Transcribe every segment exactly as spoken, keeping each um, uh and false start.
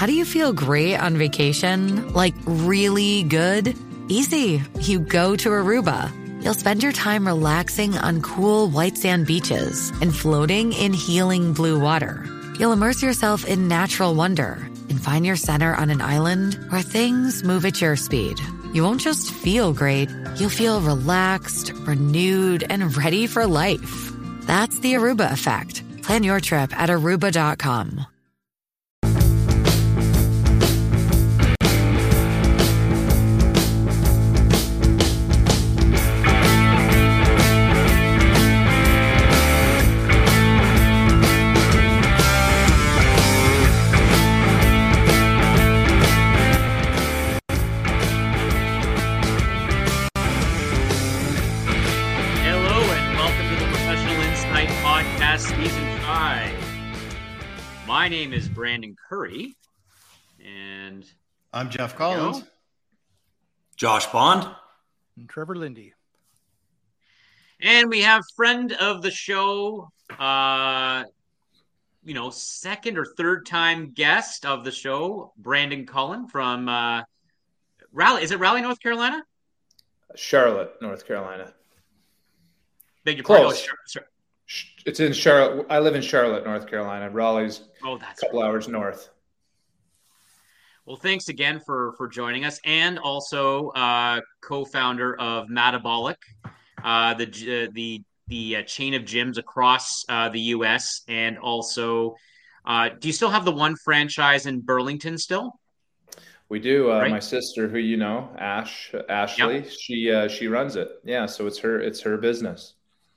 How do you feel great on vacation? Like really good? Easy. You go to Aruba. You'll spend your time relaxing on cool white sand beaches and floating in healing blue water. You'll immerse yourself in natural wonder and find your center on an island where things move at your speed. You won't just feel great, you'll feel relaxed, renewed, and ready for life. That's the Aruba effect. Plan your trip at aruba dot com. Season five. My name is Brandon Curry, and I'm Jeff Collins. Josh Bond. And Trevor Lindy. And we have friend of the show, uh, you know, second or third time guest of the show, Brandon Cullen from uh, Raleigh. Is it Raleigh, North Carolina? Charlotte, North Carolina. Beg your pardon. Close. Oh, sure. It's in Charlotte. I live in Charlotte, North Carolina. Raleigh's oh, that's a couple right. hours north. Well, thanks again for for joining us, and also uh, co-founder of Metabolic, uh, the uh, the the uh, chain of gyms across uh, the U S, and also, uh, do you still have the one franchise in Burlington still? We do. Uh, right? My sister, who you know, Ash Ashley, yep. she uh, she runs it. Yeah, so it's her it's her business.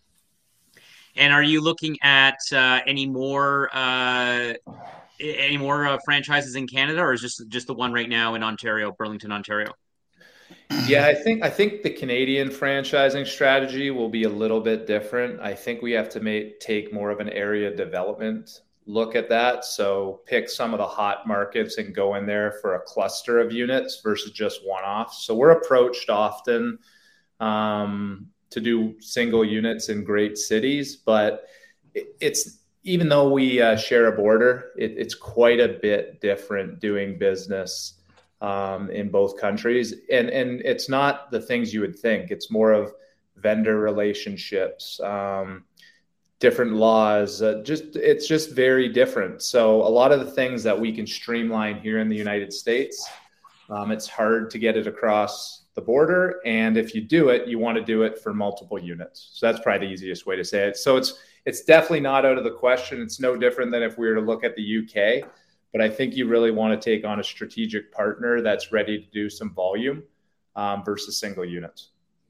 And are you looking at uh, any more uh, any more uh, franchises in Canada, or is just just the one right now in Ontario, Burlington, Ontario? Yeah, I think I think the Canadian franchising strategy will be a little bit different. I think we have to make take more of an area development look at that. So pick some of the hot markets and go in there for a cluster of units versus just one-off. So we're approached often. Um, to do single units in great cities, but it's, even though we uh, share a border, it, it's quite a bit different doing business um, in both countries. And, and it's not the things you would think. It's more of vendor relationships, um, different laws, uh, just, it's just very different. So a lot of the things that we can streamline here in the United States, um, it's hard to get it across the border. And if you do it, you want to do it for multiple units. So that's probably the easiest way to say it. So it's it's definitely not out of the question. It's no different than if we were to look at the U K, but I think you really want to take on a strategic partner that's ready to do some volume um, versus single units.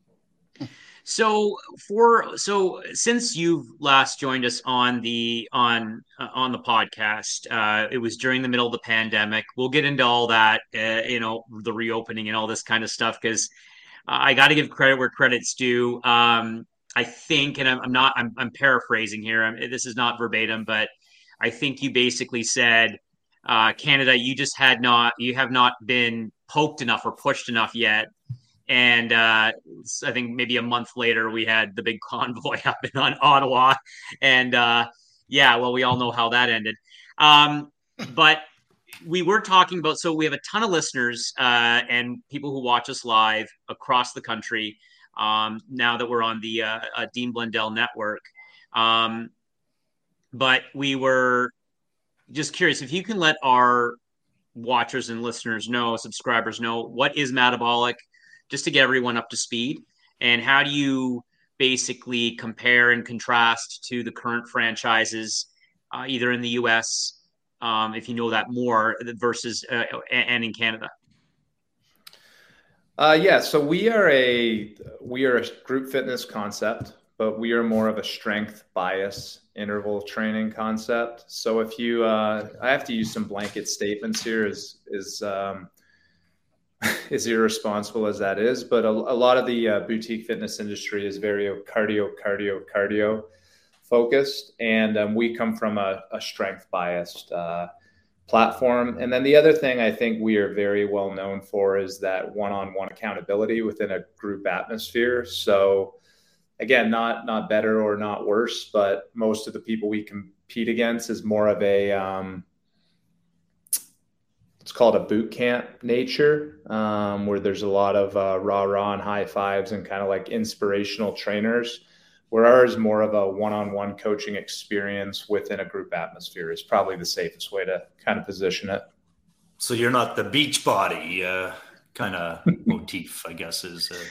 So for so since you've last joined us on the on uh, on the podcast, uh, it was during the middle of the pandemic. We'll get into all that, uh, you know, the reopening and all this kind of stuff, because uh, I got to give credit where credit's due. Um, I think, and I'm, I'm not, I'm, I'm paraphrasing here. I'm, this is not verbatim, but I think you basically said, uh, Canada, you just had not, you have not been poked enough or pushed enough yet. And uh, I think maybe a month later, we had the big convoy up in on Ottawa. And uh, yeah, well, we all know how that ended. Um, but we were talking about, so we have a ton of listeners uh, and people who watch us live across the country um, now that we're on the uh, uh, Dean Blundell network. Um, but we were just curious if you can let our watchers and listeners know, subscribers know, what is Metabolic, just to get everyone up to speed, and how do you basically compare and contrast to the current franchises, uh, either in the U S, um, if you know that more, versus uh, and in Canada? Uh, yeah, so we are a we are a group fitness concept, but we are more of a strength bias interval training concept. So if you, uh, I have to use some blanket statements here, is is um, as irresponsible as that is, but a, a lot of the uh, boutique fitness industry is very cardio, cardio, cardio focused. And um, we come from a, a strength biased uh, platform. And then the other thing I think we are very well known for is that one-on-one accountability within a group atmosphere. So again, not, not better or not worse, but most of the people we compete against is more of a, um, it's called a boot camp nature, um, where there's a lot of uh, rah rah and high fives and kind of like inspirational trainers. Where ours more of a one-on-one coaching experience within a group atmosphere is probably the safest way to kind of position it. So you're not the beach body uh, kind of motif, I guess is. Uh,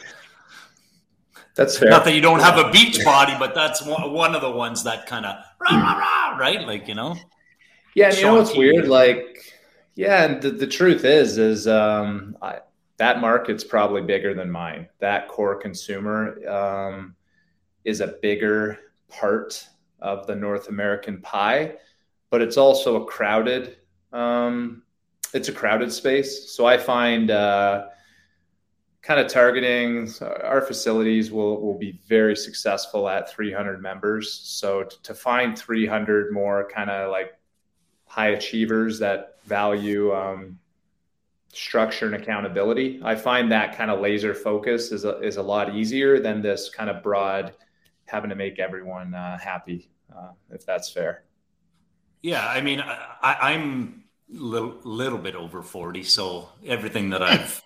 that's fair. Not that you don't have a beach body, but that's one, one of the ones that kind of rah rah rah, right? Like, you know. Yeah, and you know what's weird? Like, yeah, and the, the truth is, is um, I, that market's probably bigger than mine. That core consumer. Um, is a bigger part of the North American pie, but it's also a crowded, um, it's a crowded space. So I find uh, kind of targeting our facilities will, will be very successful at three hundred members. So to, to find three hundred more kind of like high achievers that value um, structure and accountability, I find that kind of laser focus is a, is a lot easier than this kind of broad having to make everyone uh, happy, uh, if that's fair. Yeah, I mean, I, I'm a little, little bit over forty, so everything that I've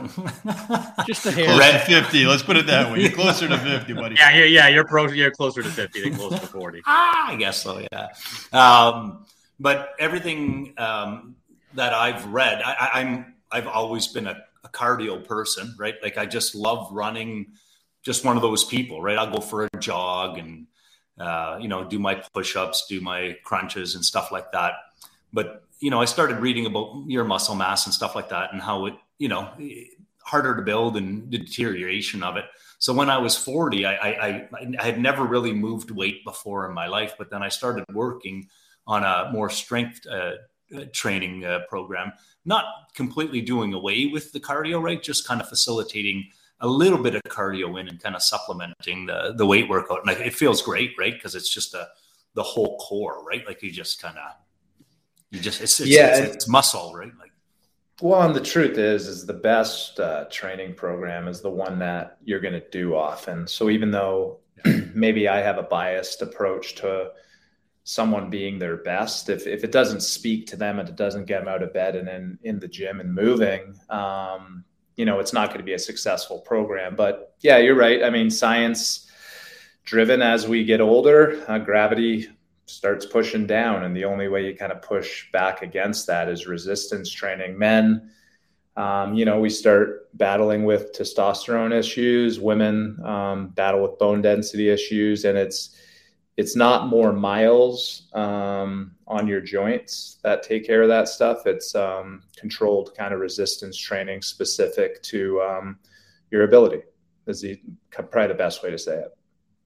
just a hair. Close to fifty. Let's put it that way. You're closer to fifty, buddy. Yeah, yeah, yeah. You're pro. You're closer to fifty than closer to forty. ah, I guess so. Yeah, um, but everything um, that I've read, I, I'm I've always been a, a cardio person, right? Like I just love running. Just one of those people, right? I'll go for a jog and, uh, you know, do my push-ups, do my crunches and stuff like that. But, you know, I started reading about your muscle mass and stuff like that and how it, you know, harder to build and the deterioration of it. So when I was forty, I, I, I had never really moved weight before in my life, but then I started working on a more strength uh, training uh, program, not completely doing away with the cardio, right? Just kind of facilitating a little bit of cardio in and kind of supplementing the, the weight workout. And it feels great, right? Because it's just a, the whole core, right? Like you just kind of, you just, it's, it's, yeah, it's, it's muscle, right? Like, well, and the truth is, is the best uh, training program is the one that you're going to do often. So even though maybe I have a biased approach to someone being their best, if, if it doesn't speak to them and it doesn't get them out of bed and then in the gym and moving, um, you know, it's not going to be a successful program. But yeah, you're right. I mean, science driven as we get older, uh, gravity starts pushing down. And the only way you kind of push back against that is resistance training. Men, um, you know, we start battling with testosterone issues. Women um, battle with bone density issues. And it's, it's not more miles um, on your joints that take care of that stuff. It's um, controlled kind of resistance training specific to um, your ability is the, probably the best way to say it.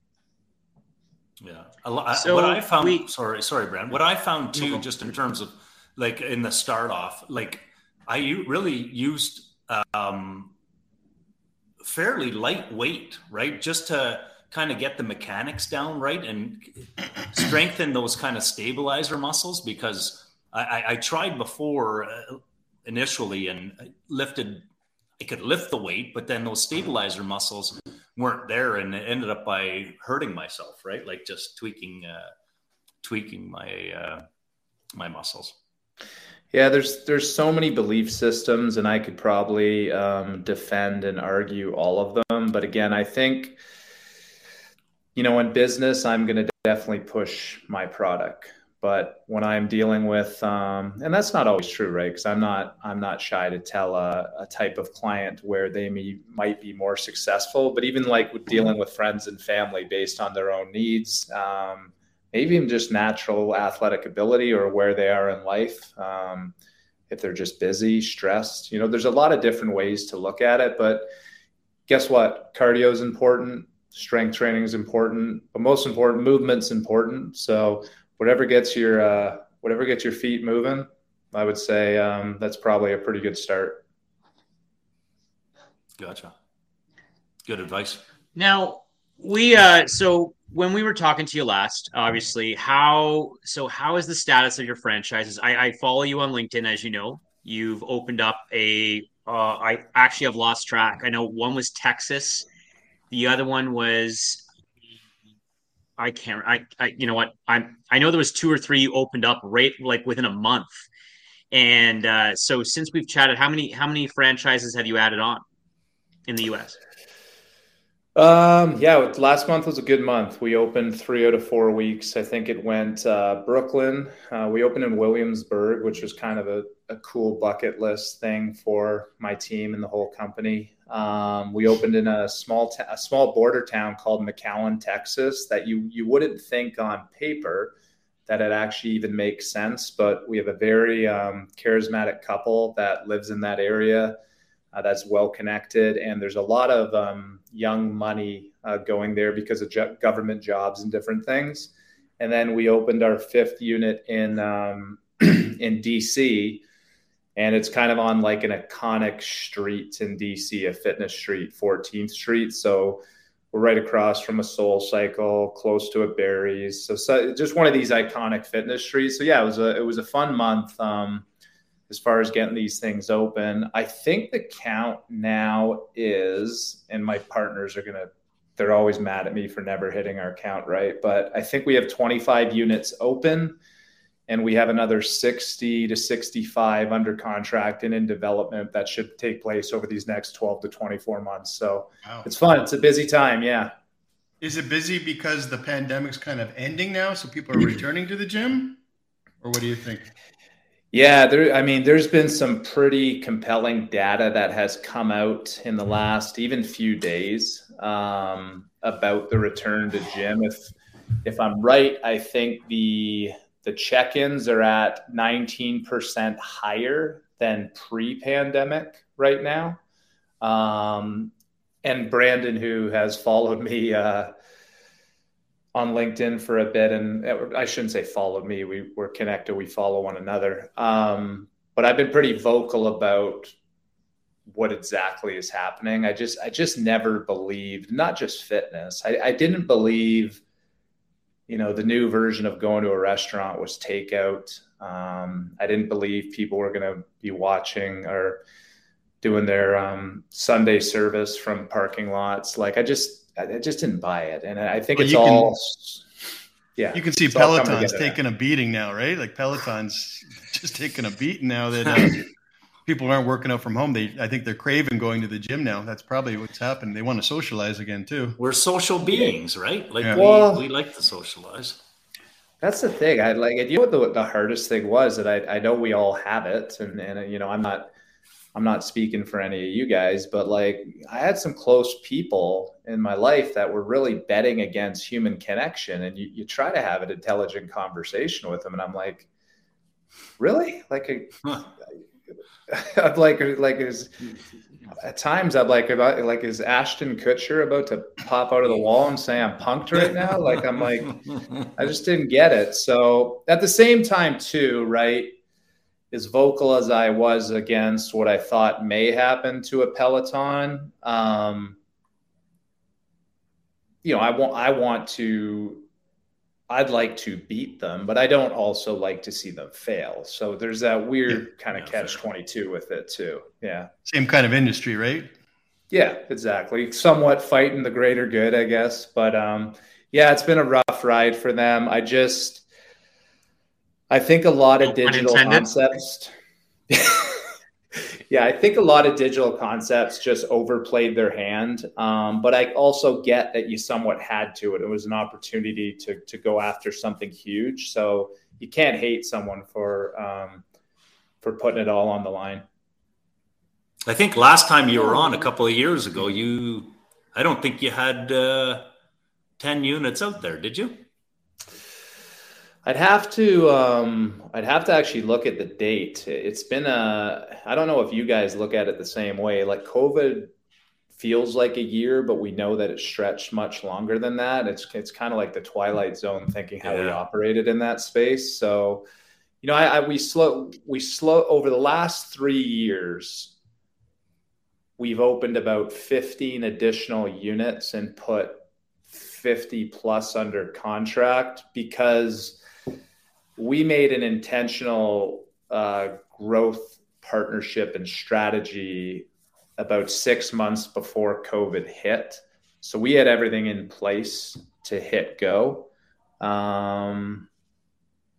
Yeah. A lot, so what I found, we, sorry, sorry, Brent, what I found too, just in terms of like in the start off, like I really used um, fairly lightweight, right? Just to kind of get the mechanics down right and strengthen those kind of stabilizer muscles, because I, I, I tried before uh, initially and lifted, I could lift the weight, but then those stabilizer muscles weren't there and it ended up by hurting myself, right? Like just tweaking, uh, tweaking my, uh, my muscles. Yeah, there's there's so many belief systems, and I could probably um, defend and argue all of them. But again, I think, you know, in business, I'm going to definitely push my product. But when I'm dealing with, um, and that's not always true, right? Because I'm not I'm not shy to tell a, a type of client where they may, might be more successful. But even like with dealing with friends and family based on their own needs, um, maybe even just natural athletic ability or where they are in life. Um, if they're just busy, stressed, you know, there's a lot of different ways to look at it. But guess what? Cardio is important. Strength training is important. But most important, movement's important. So whatever gets your uh, whatever gets your feet moving, I would say um, that's probably a pretty good start. Gotcha. Good advice. Now we uh, so when we were talking to you last, obviously, how so how is the status of your franchises? I, I follow you on LinkedIn, as you know. You've opened up a. Uh, I actually have lost track. I know one was Texas, the other one was. I can't. I, I. You know what? I'm. I know there was two or three you opened up right like within a month, And uh, so since we've chatted, how many how many franchises have you added on in the U S? Um, yeah, last month was a good month. We opened three out of four weeks. I think it went uh, Brooklyn. Uh, we opened in Williamsburg, which was kind of a, a cool bucket list thing for my team and the whole company. Um, we opened in a small ta- a small border town called McAllen, Texas, that you you wouldn't think on paper that it actually even makes sense. But we have a very um, charismatic couple that lives in that area. Uh, that's well connected, and there's a lot of um, young money uh, going there because of jo- government jobs and different things. And then we opened our fifth unit in um, in D C, and it's kind of on like an iconic street in D C, a fitness street, fourteenth Street. So we're right across from a Soul Cycle, close to a Barry's. So, so just one of these iconic fitness streets. So yeah, it was a it was a fun month. Um, as far as getting these things open. I think the count now is, and my partners are going to, they're always mad at me for never hitting our count, right? But I think we have twenty-five units open, and we have another sixty to sixty-five under contract and in development that should take place over these next twelve to twenty-four months. So wow. It's fun. It's a busy time. Yeah. Is it busy because the pandemic's kind of ending now, so people are returning to the gym? Or what do you think? Yeah, there, I mean, there's been some pretty compelling data that has come out in the last even few days um, about the return to gym. If if I'm right, I think the the check-ins are at nineteen percent higher than pre-pandemic right now. Um, and Brandon, who has followed me uh, on LinkedIn for a bit, and I shouldn't say followed me. We we're connected. We follow one another. Um, but I've been pretty vocal about what exactly is happening. I just, I just never believed, not just fitness. I, I didn't believe, you know, the new version of going to a restaurant was takeout. Um, I didn't believe people were going to be watching or doing their um, Sunday service from parking lots. Like I just, I just didn't buy it. And I think well, it's all, can, yeah. You can see Peloton's taking a beating now, right? Like Peloton's just taking a beating now that uh, people aren't working out from home. They, I think they're craving going to the gym now. That's probably what's happened. They want to socialize again too. We're social beings, right? Like yeah. well, we, we like to socialize. That's the thing. I like it. You know what the, the hardest thing was that I, I know we all have it. And, and, you know, I'm not, I'm not speaking for any of you guys, but like I had some close people in my life that were really betting against human connection. And you, you try to have an intelligent conversation with them. And I'm like, really? Like, a, huh. I'm like, like is at times I'm like, about, like, is Ashton Kutcher about to pop out of the wall and say I'm punked right now? Like, I'm like, I just didn't get it. So at the same time too, right? As vocal as I was against what I thought may happen to a Peloton, um, you know, I want, I want to, I'd like to beat them, but I don't also like to see them fail. So there's that weird yeah, kind of yeah, catch twenty-two with it too. Yeah. Same kind of industry, right? Yeah, exactly. Somewhat fighting the greater good, I guess. But um, yeah, it's been a rough ride for them. I just, I think a lot of no digital concepts. Yeah, I think a lot of digital concepts just overplayed their hand. Um, but I also get that you somewhat had to. It was an opportunity to to go after something huge. So you can't hate someone for um, for putting it all on the line. I think last time you were on a couple of years ago, you I don't think you had uh, ten units out there, did you? I'd have to, um, I'd have to actually look at the date. It's been a, I don't know if you guys look at it the same way. Like COVID feels like a year, but we know that it stretched much longer than that. It's it's kind of like the Twilight Zone thinking how yeah. we operated in that space. So, you know, I, I we slow we slow over the last three years. We've opened about fifteen additional units and put fifty plus under contract because we made an intentional uh, growth partnership and strategy about six months before COVID hit. So we had everything in place to hit go. Um,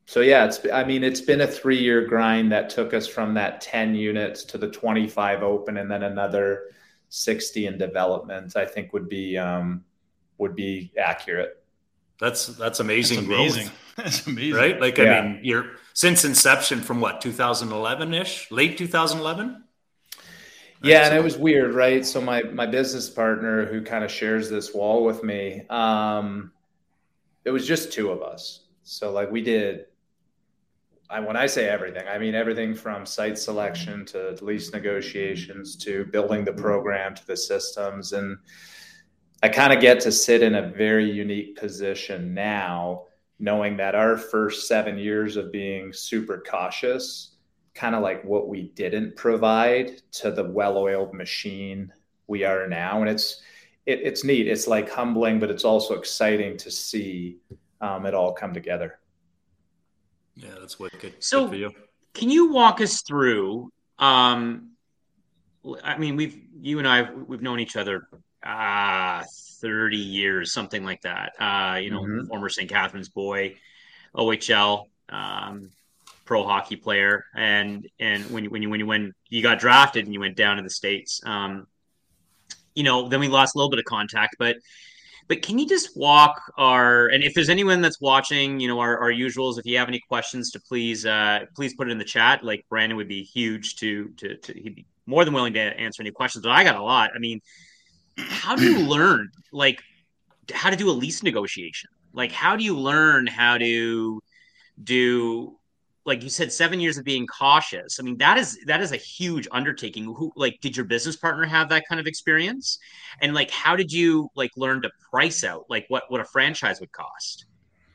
So yeah, it's, I mean, it's been a three year grind that took us from that ten units to the twenty-five open and then another sixty in development, I think would be, um, would be accurate. That's, that's amazing. That's growth. amazing. That's amazing. Right? Like, Yeah. I mean, you're since inception from what, two thousand eleven ish, late two thousand eleven? Yeah, and it was weird, right? So my my business partner, who kind of shares this wall with me, um, it was just two of us. So like we did, I, when I say everything, I mean everything from site selection to lease negotiations to building the program to the systems. And I kind of get to sit in a very unique position now, knowing that our first seven years of being super cautious, kind of like what we didn't provide to the well-oiled machine we are now. And it's, it, it's neat. It's like humbling, but it's also exciting to see um, it all come together. Yeah, that's wicked. So Good for you. Can you walk us through, um, I mean, we've, you and I, we've known each other, uh, thirty years, something like that. Uh, you know, Mhm. former Saint Catharines boy, O H L, um, pro hockey player. And, and when you, when you, when you, when you got drafted and you went down to the States, um, you know, then we lost a little bit of contact, but, but can you just walk our, and if there's anyone that's watching, you know, our, our usuals, if you have any questions to please, uh, please put it in the chat. Like Brandon would be huge to, to, to, he'd be more than willing to answer any questions, but I got a lot. I mean, how do you learn, like, how to do a lease negotiation? Like, how do you learn how to do, like you said, seven years of being cautious? I mean, that is that is a huge undertaking. Who, like, did your business partner have that kind of experience? And like, how did you like learn to price out like what what a franchise would cost?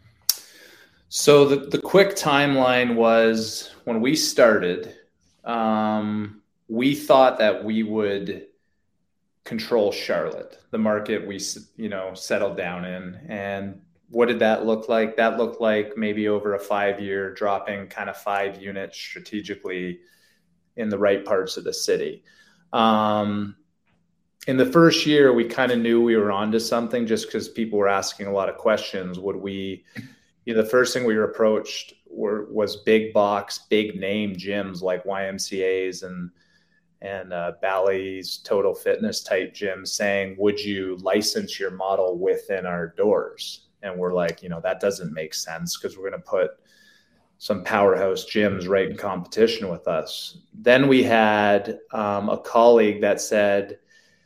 So the, the quick timeline was when we started, um, we thought that we would control Charlotte, the market we, you know, settled down in. And what did that look like? That looked like maybe over a five year dropping kind of five units strategically in the right parts of the city. Um, in the first year, we kind of knew we were onto something just because people were asking a lot of questions. Would we, you know, the first thing we were approached were, was big box, big name gyms like Y M C As and and uh, Bally's, Total Fitness type gyms saying, would you license your model within our doors? And we're like, you know, that doesn't make sense because we're going to put some powerhouse gyms right in competition with us. Then we had um, a colleague that said,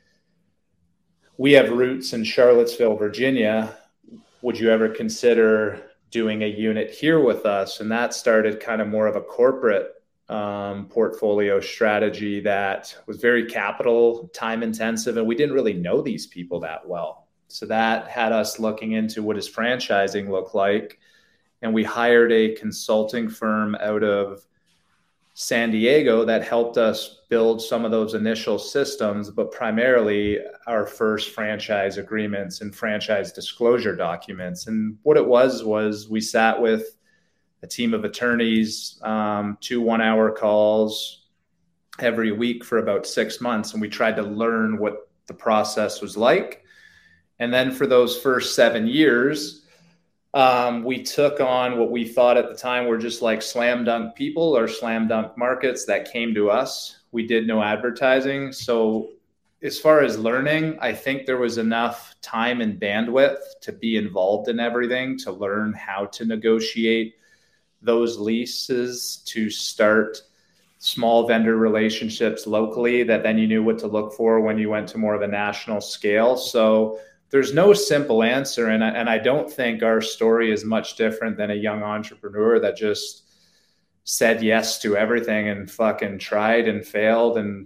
we have roots in Charlottesville, Virginia. Would you ever consider doing a unit here with us? And that started kind of more of a corporate um, portfolio strategy that was very capital time intensive. And we didn't really know these people that well. So that had us looking into what does franchising look like. And we hired a consulting firm out of San Diego that helped us build some of those initial systems, but primarily our first franchise agreements and franchise disclosure documents. And what it was, was we sat with a team of attorneys, um, two one-hour calls every week for about six months. And we tried to learn what the process was like. And then for those first seven years, um, we took on what we thought at the time were just like slam dunk people or slam dunk markets that came to us. We did no advertising. So as far as learning, I think there was enough time and bandwidth to be involved in everything, to learn how to negotiate those leases, to start small vendor relationships locally that then you knew what to look for when you went to more of a national scale. So there's no simple answer. And I, and I don't think our story is much different than a young entrepreneur that just said yes to everything and fucking tried and failed and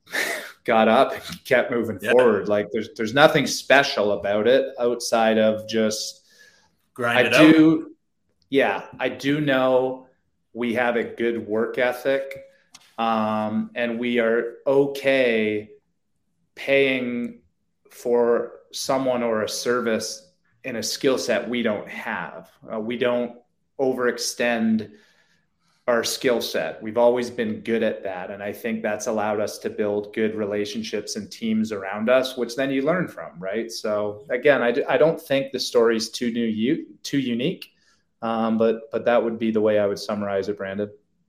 got up and kept moving yeah. forward. Like there's, there's nothing special about it outside of just grind I it do. out. Yeah, I do know we have a good work ethic, um, and we are okay paying for someone or a service in a skill set we don't have. Uh, we don't overextend our skill set. We've always been good at that. And I think that's allowed us to build good relationships and teams around us, which then you learn from, right? So again, I, d- I don't think the story is too new, too unique. Um, but but that would be the way I would summarize it, Brandon.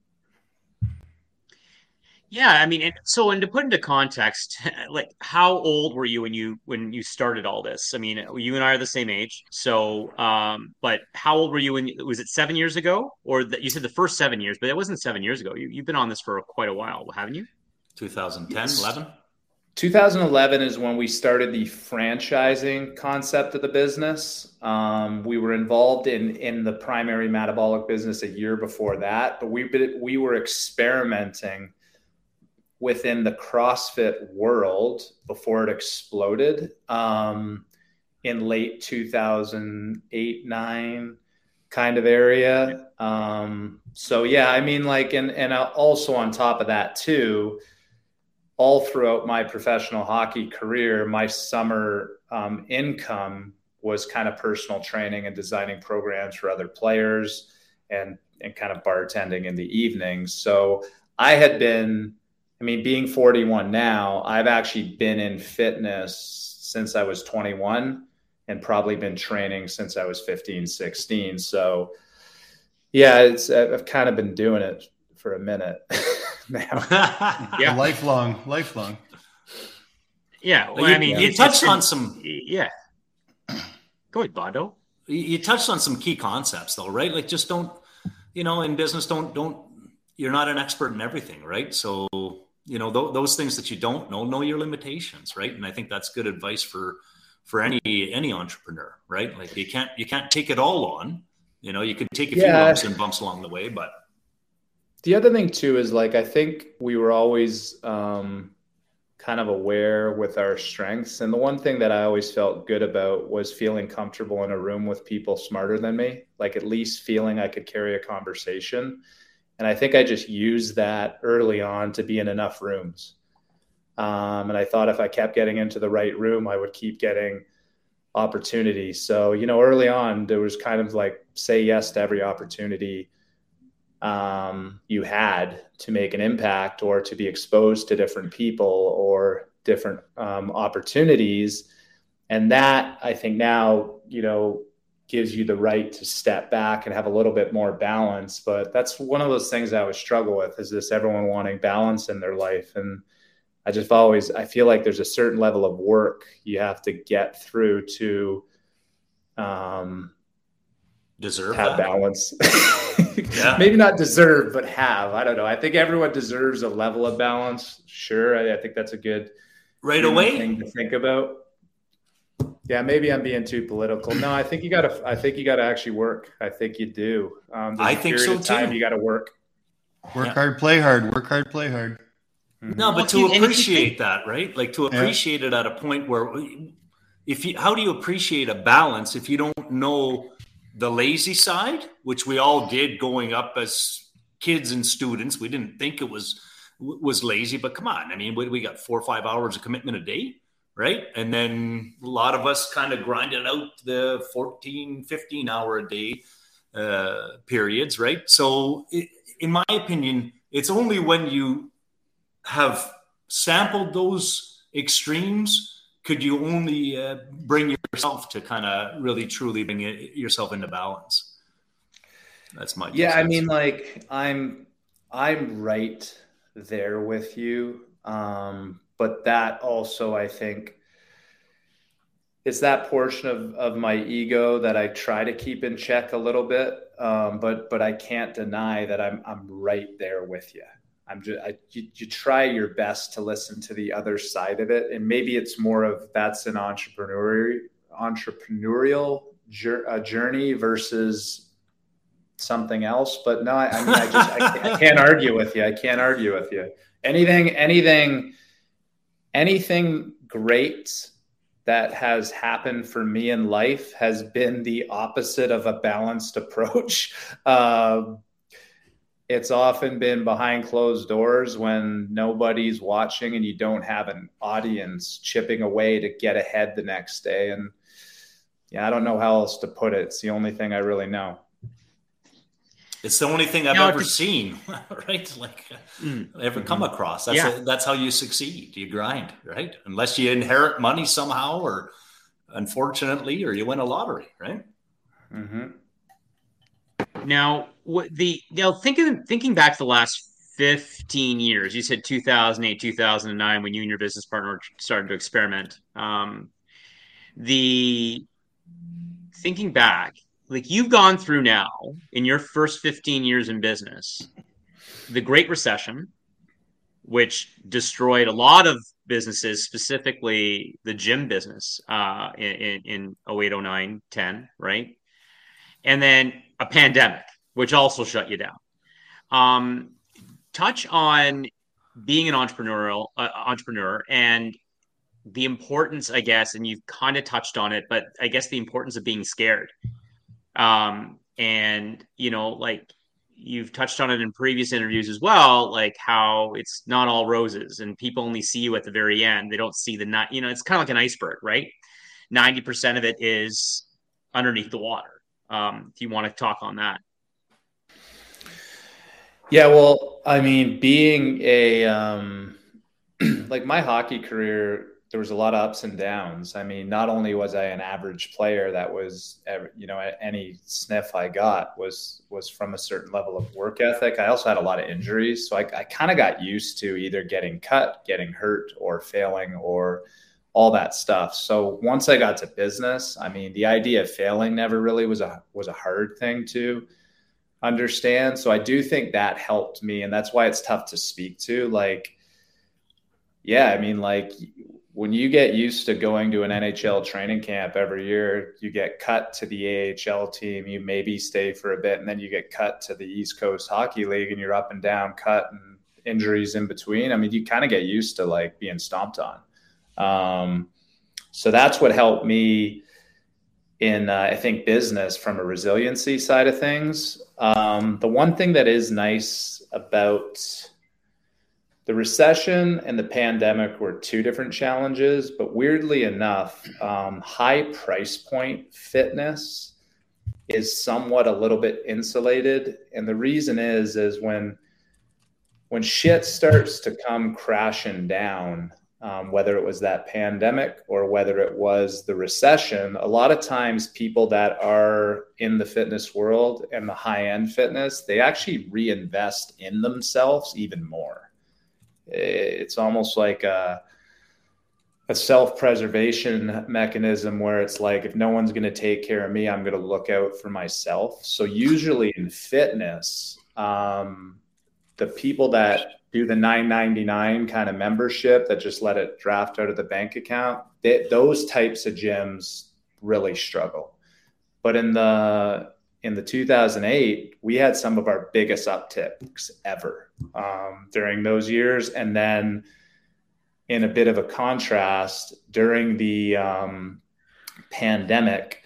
Yeah, I mean, and so and to put into context, like how old were you when you when you started all this? I mean, you and I are the same age, so um, but how old were you when was it seven years ago, or that you said the first seven years, but it wasn't seven years ago. You you've been on this for quite a while, haven't you? twenty ten, eleven twenty eleven is when we started the franchising concept of the business. Um, we were involved in in the primary metabolic business a year before that, but we we were experimenting within the CrossFit world before it exploded um, in late two thousand eight, nine kind of area. Um, so yeah, I mean, like, and, and also on top of that too, all throughout my professional hockey career, my summer um, income was kind of personal training and designing programs for other players and, and kind of bartending in the evenings. So I had been, I mean, being forty-one now, I've actually been in fitness since I was twenty-one and probably been training since I was fifteen, sixteen. So yeah, it's, I've kind of been doing it for a minute now. Yeah. Lifelong, lifelong. Yeah. Well, you, I mean, you touched on some, yeah. Go ahead, Bondo. You, you touched on some key concepts though, right? Like just don't, you know, in business, don't, don't, you're not an expert in everything, right? So, you know, th- those things that you don't know, know your limitations, right? And I think that's good advice for, for any, any entrepreneur, right? Like you can't, you can't take it all on, you know, you could take a few yeah. lumps and bumps along the way, but. The other thing too, is like, I think we were always um, kind of aware with our strengths. And the one thing that I always felt good about was feeling comfortable in a room with people smarter than me, like at least feeling I could carry a conversation. And I think I just used that early on to be in enough rooms. Um, and I thought if I kept getting into the right room, I would keep getting opportunities. So, you know, early on, there was kind of like say yes to every opportunity um, you had to make an impact or to be exposed to different people or different um, opportunities. And that, I think now, you know, gives you the right to step back and have a little bit more balance. But that's one of those things I always struggle with, is this everyone wanting balance in their life. And I just always, I feel like there's a certain level of work you have to get through to um, deserve have that. balance. Yeah. Maybe not deserve, but have. I don't know. I think everyone deserves a level of balance. Sure. I, I think that's a good right good away thing to think about. Yeah, maybe I'm being too political. No, I think you gotta. I think you gotta actually work. I think you do. Um, I think so time too. You gotta work. Work Yeah. hard, play hard. Work hard, play hard. No, but Well, to see, and if you appreciate think- that, right? Like to appreciate it at a point where, if you, how do you appreciate a balance if you don't know the lazy side, which we all did going up as kids and students? We didn't think it was was lazy, but come on, I mean, we, we got four or five hours of commitment a day, right? And then a lot of us kind of grinded out the fourteen, fifteen hour a day uh, periods, right? So, it, in my opinion, it's only when you have sampled those extremes could you only uh, bring yourself to kind of really truly bring it, yourself into balance. That's my yeah sense. I mean, like i'm i'm right there with you, um but that also, I think, is that portion of of my ego that I try to keep in check a little bit, um but but I can't deny that i'm i'm right there with you. I'm just, I, you, you try your best to listen to the other side of it. And maybe it's more of that's an entrepreneurial, entrepreneurial jur, uh, journey versus something else. But no, I, I mean, I just, I can't, I can't argue with you. I can't argue with you. Anything, anything, anything great that has happened for me in life has been the opposite of a balanced approach. Uh, It's often been behind closed doors when nobody's watching and you don't have an audience chipping away to get ahead the next day. And yeah, I don't know how else to put it. It's the only thing I really know. It's the only thing I've Now, ever if seen, right? Like Mm. ever come across. That's Yeah. a, that's how you succeed. You grind, right? Unless you inherit money somehow, or unfortunately, or you win a lottery, right? Mm-hmm. Now, what the now thinking thinking back to the last fifteen years, you said two thousand eight, two thousand nine when you and your business partner started to experiment. Um, the thinking back, like you've gone through now in your first fifteen years in business, the Great Recession, which destroyed a lot of businesses, specifically the gym business uh, in, in oh eight, oh nine, ten, right? And then a pandemic, which also shut you down. Um, touch on being an entrepreneurial uh, entrepreneur and the importance, I guess, and you've kind of touched on it, but I guess the importance of being scared. Um, and, you know, like you've touched on it in previous interviews as well, like how it's not all roses and people only see you at the very end. They don't see the night, you know, it's kind of like an iceberg, right? ninety percent of it is underneath the water. Um, do you want to talk on that? Yeah, well, I mean, being a, um, like my hockey career, there was a lot of ups and downs. I mean, not only was I an average player that was, you know, any sniff I got was, was from a certain level of work ethic. I also had a lot of injuries. So I, I kind of got used to either getting cut, getting hurt, or failing, or all that stuff. So once I got to business, I mean, the idea of failing never really was a, was a hard thing to understand. So I do think that helped me. And that's why it's tough to speak to. Like, yeah, I mean, like when you get used to going to an N H L training camp every year, you get cut to the A H L team, you maybe stay for a bit, and then you get cut to the East Coast Hockey League and you're up and down, cut and injuries in between. I mean, you kind of get used to like being stomped on. Um, so that's what helped me in, uh, I think, business from a resiliency side of things. Um, the one thing that is nice about the recession and the pandemic were two different challenges, but weirdly enough, um, high price point fitness is somewhat a little bit insulated. And the reason is, is when, when shit starts to come crashing down, Um, whether it was that pandemic or whether it was the recession, a lot of times people that are in the fitness world and the high-end fitness, they actually reinvest in themselves even more. It's almost like a, a self-preservation mechanism where it's like, if no one's going to take care of me, I'm going to look out for myself. So usually in fitness, um, the people that do the nine ninety-nine kind of membership that just let it draft out of the bank account, they, those types of gyms really struggle. But in the in the two thousand eight, we had some of our biggest upticks ever um, during those years. And then in a bit of a contrast, during the um, pandemic,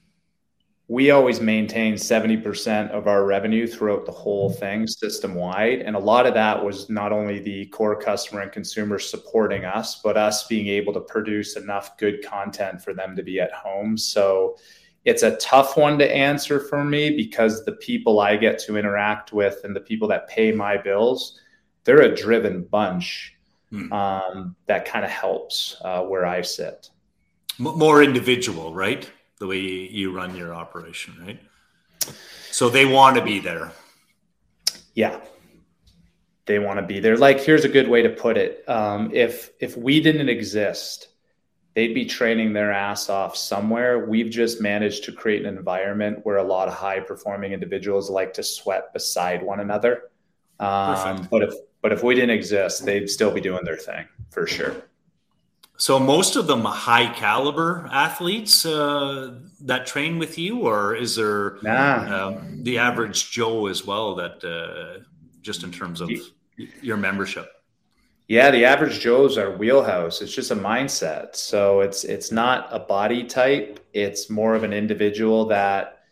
we always maintained seventy percent of our revenue throughout the whole thing system wide. And a lot of that was not only the core customer and consumer supporting us, but us being able to produce enough good content for them to be at home. So it's a tough one to answer for me because the people I get to interact with and the people that pay my bills, they're a driven bunch. Hmm. Um, that kind of helps uh, where I sit. More individual, right? The way you run your operation, right? So they want to be there. Yeah. They want to be there. Like, here's a good way to put it. Um, if, if we didn't exist, they'd be training their ass off somewhere. We've just managed to create an environment where a lot of high performing individuals like to sweat beside one another. Um, but if, but if we didn't exist, they'd still be doing their thing for sure. So most of them high caliber athletes uh, that train with you, or is there nah. um, the average Joe as well that uh, just in terms of your membership? Yeah, the average Joe's our wheelhouse. It's just a mindset. So it's it's not a body type. It's more of an individual that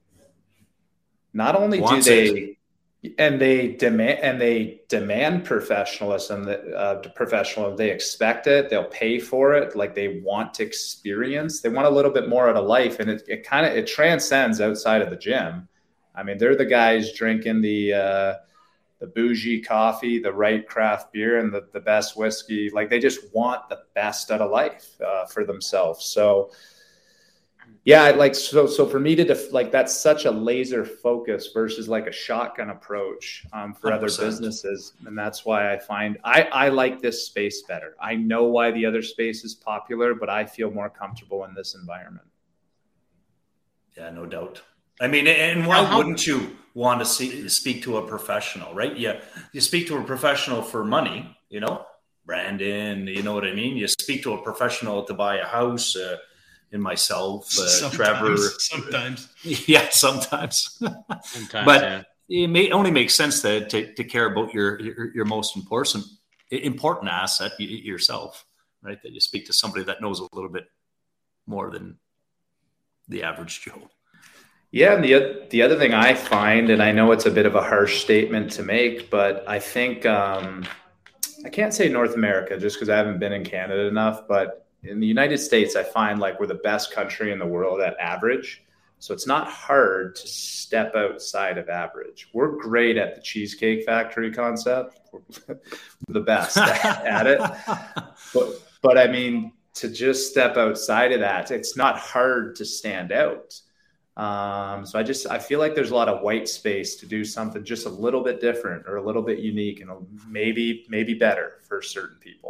not only Wants do they it. And they demand and they demand professionalism. That uh, professional, they expect it. They'll pay for it. Like they want to experience. They want a little bit more out of life, and it, it kind of it transcends outside of the gym. I mean, they're the guys drinking the uh, the bougie coffee, the right craft beer, and the the best whiskey. Like they just want the best out of life uh, for themselves. So Yeah, like so. So for me to def, like that's such a laser focus versus like a shotgun approach um, for one hundred percent. Other businesses, and that's why I find I I like this space better. I know why the other space is popular, but I feel more comfortable in this environment. Yeah, no doubt. I mean, and why How, wouldn't you want to see, speak to a professional, right? Yeah, you speak to a professional for money, you know, Brandon. You know what I mean? You speak to a professional to buy a house. Uh, in myself, uh, sometimes, Trevor. Sometimes. Yeah, sometimes. sometimes but yeah. It may only make sense to, to, to care about your, your, your most important, important asset, yourself, right? That you speak to somebody that knows a little bit more than the average Joe. Yeah, and the, the other thing I find, and I know it's a bit of a harsh statement to make, but I think, um, I can't say North America just because I haven't been in Canada enough, but in the United States, I find like we're the best country in the world at average. So it's not hard to step outside of average. We're great at the Cheesecake Factory concept. We're the best at it. But, but I mean, to just step outside of that, it's not hard to stand out. Um, so I just, I feel like there's a lot of white space to do something just a little bit different or a little bit unique and maybe, maybe better for certain people.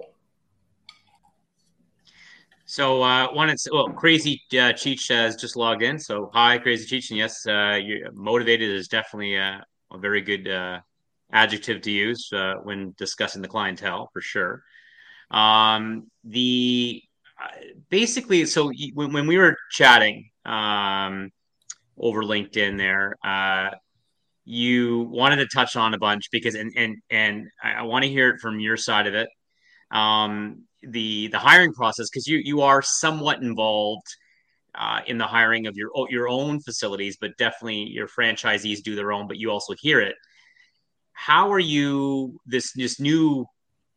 So, uh, one, it's well, Crazy uh, Cheech has just logged in. So, hi, Crazy Cheech, and yes, uh, you're motivated is definitely a, a very good uh, adjective to use uh, when discussing the clientele for sure. Um, the uh, basically, so when, when we were chatting um, over LinkedIn, there, uh, you wanted to touch on a bunch because, and and and I, I want to hear it from your side of it. Um, the the hiring process, because you you are somewhat involved uh, in the hiring of your your own facilities, but definitely your franchisees do their own, but you also hear it. How are you this this new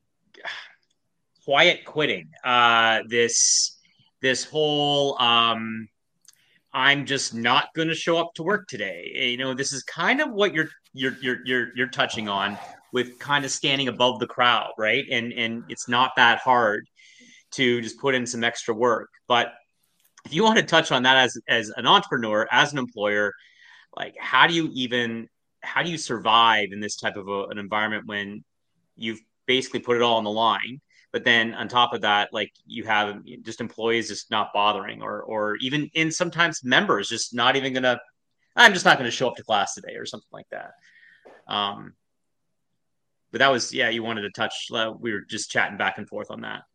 quiet quitting? Uh, this this whole um, I'm just not going to show up to work today. You know, this is kind of what you're you're you're you're you're touching on, with kind of standing above the crowd, right? And and it's not that hard to just put in some extra work. But if you want to touch on that as as an entrepreneur, as an employer, like how do you even how do you survive in this type of a, an environment when you've basically put it all on the line? But then on top of that, like you have just employees just not bothering, or or even in sometimes members just not even gonna, I'm just not gonna show up to class today or something like that. Um, But that was, yeah, you wanted to touch, uh, we were just chatting back and forth on that.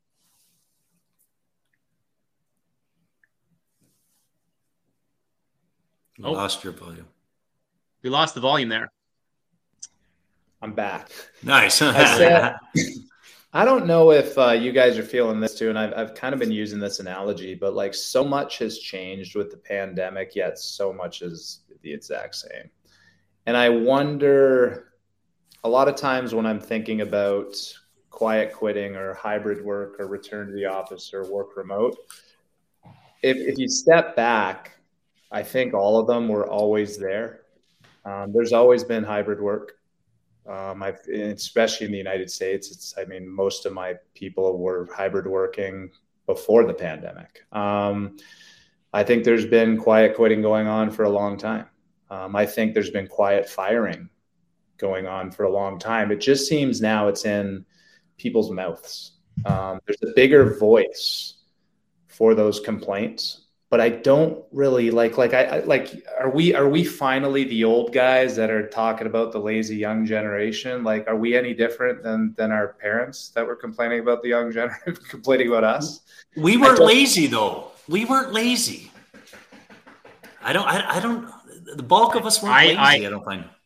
You oh, lost your volume. We lost the volume there. I'm back. Nice. I said, I don't know if uh, you guys are feeling this too, and I've, I've kind of been using this analogy, but like so much has changed with the pandemic, yet so much is the exact same. And I wonder, a lot of times when I'm thinking about quiet quitting or hybrid work or return to the office or work remote, if, if you step back, I think all of them were always there. Um, there's always been hybrid work, um, I've, especially in the United States. It's, I mean, most of my people were hybrid working before the pandemic. Um, I think there's been quiet quitting going on for a long time. Um, I think there's been quiet firing going on for a long time. It just seems now it's in people's mouths. Um, there's a bigger voice for those complaints, but I don't really like, like, I, I like, are we, are we finally the old guys that are talking about the lazy young generation? Like, are we any different than, than our parents that were complaining about the young generation, complaining about us? We weren't lazy though. We weren't lazy. I don't, I, I don't, the bulk of us weren't I, lazy. I, I don't find.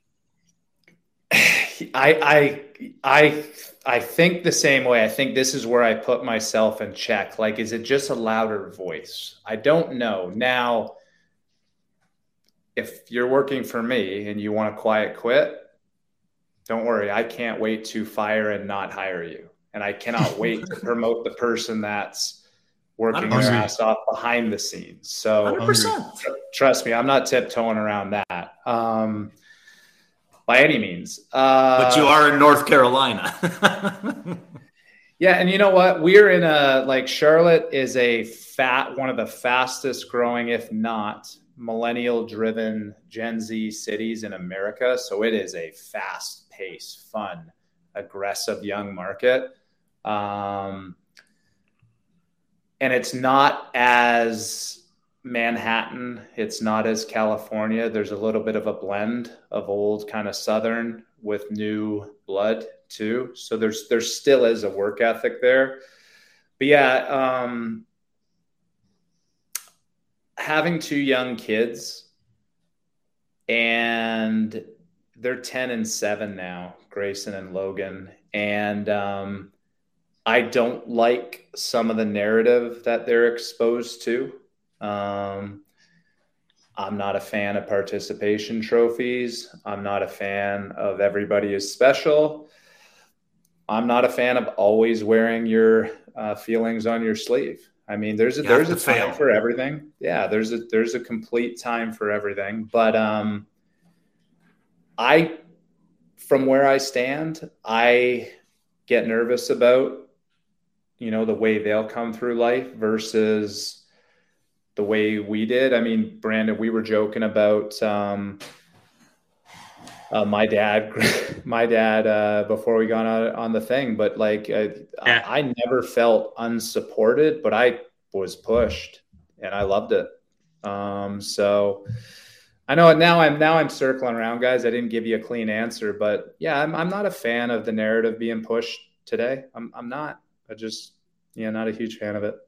I, I, I, I think the same way. I think this is where I put myself in check. Like, is it just a louder voice? I don't know. Now, if you're working for me and you want to quiet quit, don't worry. I can't wait to fire and not hire you. And I cannot wait to promote the person that's working their ass off behind the scenes. So one hundred percent. Trust me, I'm not tiptoeing around that. Um, by any means. Uh, but you are in North Carolina. Yeah. And you know what? We're in a, like Charlotte is a fat, one of the fastest growing, if not millennial driven Gen Z cities in America. So it is a fast paced, fun, aggressive young market. Um, and it's not as Manhattan. It's not as California. There's a little bit of a blend of old kind of Southern with new blood too. So there's, there still is a work ethic there, but yeah, um, having two young kids, and they're ten and seven now, Grayson and Logan. And, um, I don't like some of the narrative that they're exposed to. Um, I'm not a fan of participation trophies. I'm not a fan of everybody is special. I'm not a fan of always wearing your uh, feelings on your sleeve. I mean, there's a, you there's a time fail. for everything. Yeah, there's a there's a complete time for everything. But um, I, from where I stand, I get nervous about, you know, the way they'll come through life versus the way we did. I mean, Brandon, we were joking about um, uh, my dad, my dad, uh, before we got on, on the thing, but like, uh, Yeah. I, I never felt unsupported, but I was pushed and I loved it. Um, so I know now I'm, now I'm circling around, guys. I didn't give you a clean answer, but yeah, I'm, I'm not a fan of the narrative being pushed today. I'm, I'm not, I just, yeah, not a huge fan of it.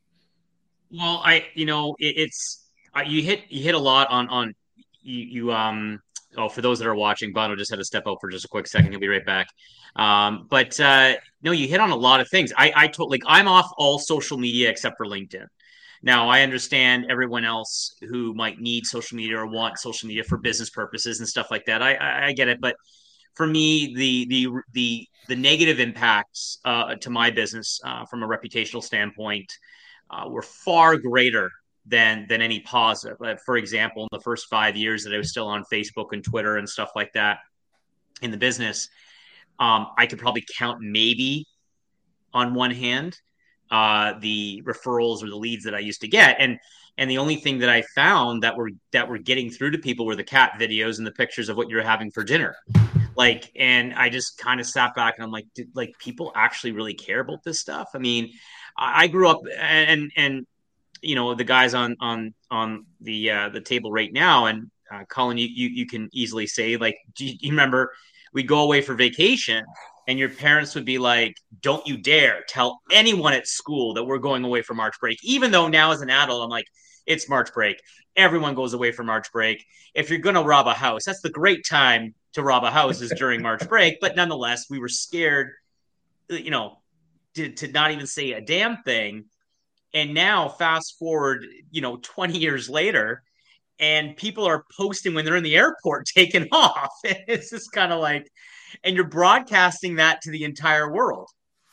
Well, I, you know, it, it's uh, you hit you hit a lot on on you, you um. Oh, for those that are watching, Bono just had to step out for just a quick second. He'll be right back. Um, but uh, no, you hit on a lot of things. I I told like I'm off all social media except for LinkedIn. Now I understand everyone else who might need social media or want social media for business purposes and stuff like that. I I, I get it, but for me, the the the the negative impacts uh, to my business uh, from a reputational standpoint uh, were far greater than than any positive. Uh, for example, in the first five years that I was still on Facebook and Twitter and stuff like that in the business, um, I could probably count maybe on one hand uh, the referrals or the leads that I used to get, and and the only thing that I found that were that were getting through to people were the cat videos and the pictures of what you're having for dinner. Like, and I just kind of sat back and I'm like, did like people actually really care about this stuff? I mean, I grew up and, and, you know, the guys on, on, on the, uh, the table right now. And uh, Colin, you, you, you can easily say, like, do you, you remember we'd go away for vacation and your parents would be like, don't you dare tell anyone at school that we're going away for March break. Even though now as an adult, I'm like, it's March break. Everyone goes away for March break. If you're going to rob a house, that's the great time to rob a house is during March break. But nonetheless, we were scared, you know, to, to not even say a damn thing. And now fast forward, you know, twenty years later, and people are posting when they're in the airport taking off. It's just kind of like, and you're broadcasting that to the entire world.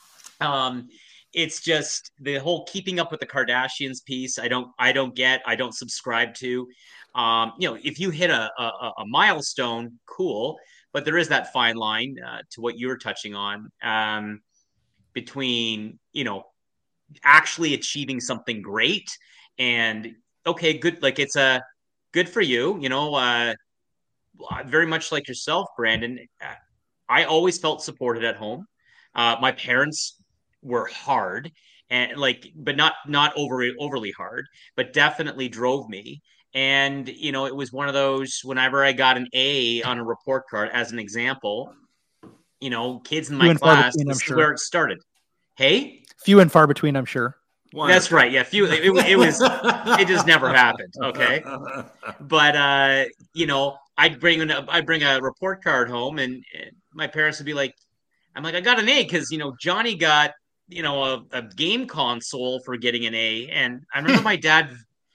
Um, it's just the whole keeping up with the Kardashians piece. I don't, I don't get, I don't subscribe to. Um, you know, if you hit a, a, a milestone, cool, but there is that fine line uh, to what you were touching on um, between, you know, actually achieving something great and okay, good. Like it's a good for you, you know, uh, very much like yourself, Brandon. I always felt supported at home. Uh, my parents were hard and like, but not, not over, overly hard, but definitely drove me. And, you know, it was one of those, whenever I got an A on a report card, as an example, you know, kids in my Few class, between, this I'm is sure. where it started. Hey? Few and far between, I'm sure. Wonderful. That's right. Yeah. Few, it, it was, it just never happened. Okay. But, uh, you know, I'd bring, an, I'd bring a report card home and, and my parents would be like, I'm like, I got an A because, you know, Johnny got, you know, a, a game console for getting an A. And I remember my dad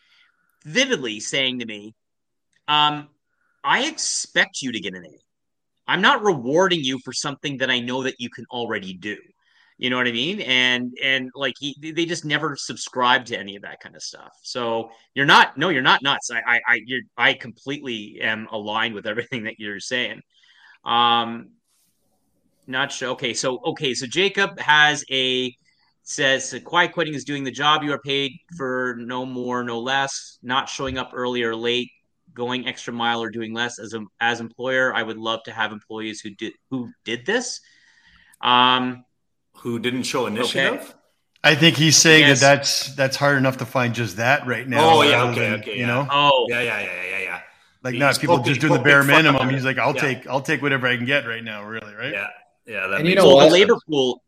vividly saying to me, um, I expect you to get an A. I'm not rewarding you for something that I know that you can already do. You know what I mean? And, and like, he, they just never subscribed to any of that kind of stuff. So you're not, no, you're not nuts. I, I, I, you're, I completely am aligned with everything that you're saying. Um, Not sure. Okay, so okay, so Jacob has a says quiet quitting is doing the job you are paid for, no more, no less. Not showing up early or late, going extra mile or doing less. As a as employer, I would love to have employees who did who did this. Um, who didn't show initiative? Okay. I think he's saying Yes. that that's that's hard enough to find just that right now. Oh, yeah, rather okay, than, okay, you yeah. know, Oh, Yeah, yeah, yeah, yeah, yeah. like He's not people poking- just doing the poking bare fun minimum. at He's it. like, I'll Yeah. take I'll take whatever I can get right now. Really, right? Yeah, yeah. That And you makes know so sense. the what? labor pool.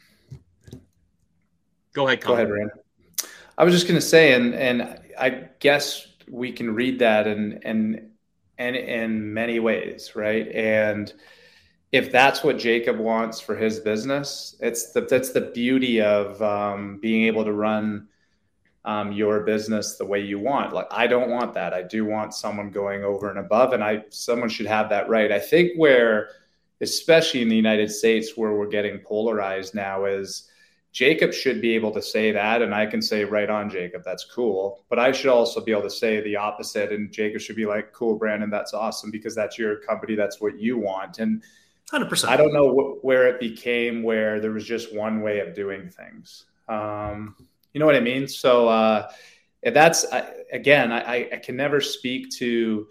Go ahead, Go Colin. ahead, Rand. I was just going to say, and and I guess we can read that in in in in many ways, right? And if that's what Jacob wants for his business, it's the that's the beauty of um, being able to run um, your business the way you want. Like, I don't want that. I do want someone going over and above, and I someone should have that right. I think where, especially in the United States, where we're getting polarized now, is Jacob should be able to say that, and I can say, right on, Jacob, that's cool. But I should also be able to say the opposite, and Jacob should be like, cool, Brandon, that's awesome, because that's your company, that's what you want. And one hundred percent. I don't know wh- where it became where there was just one way of doing things. Um, you know what I mean? So uh, that's, I, again, I, I can never speak to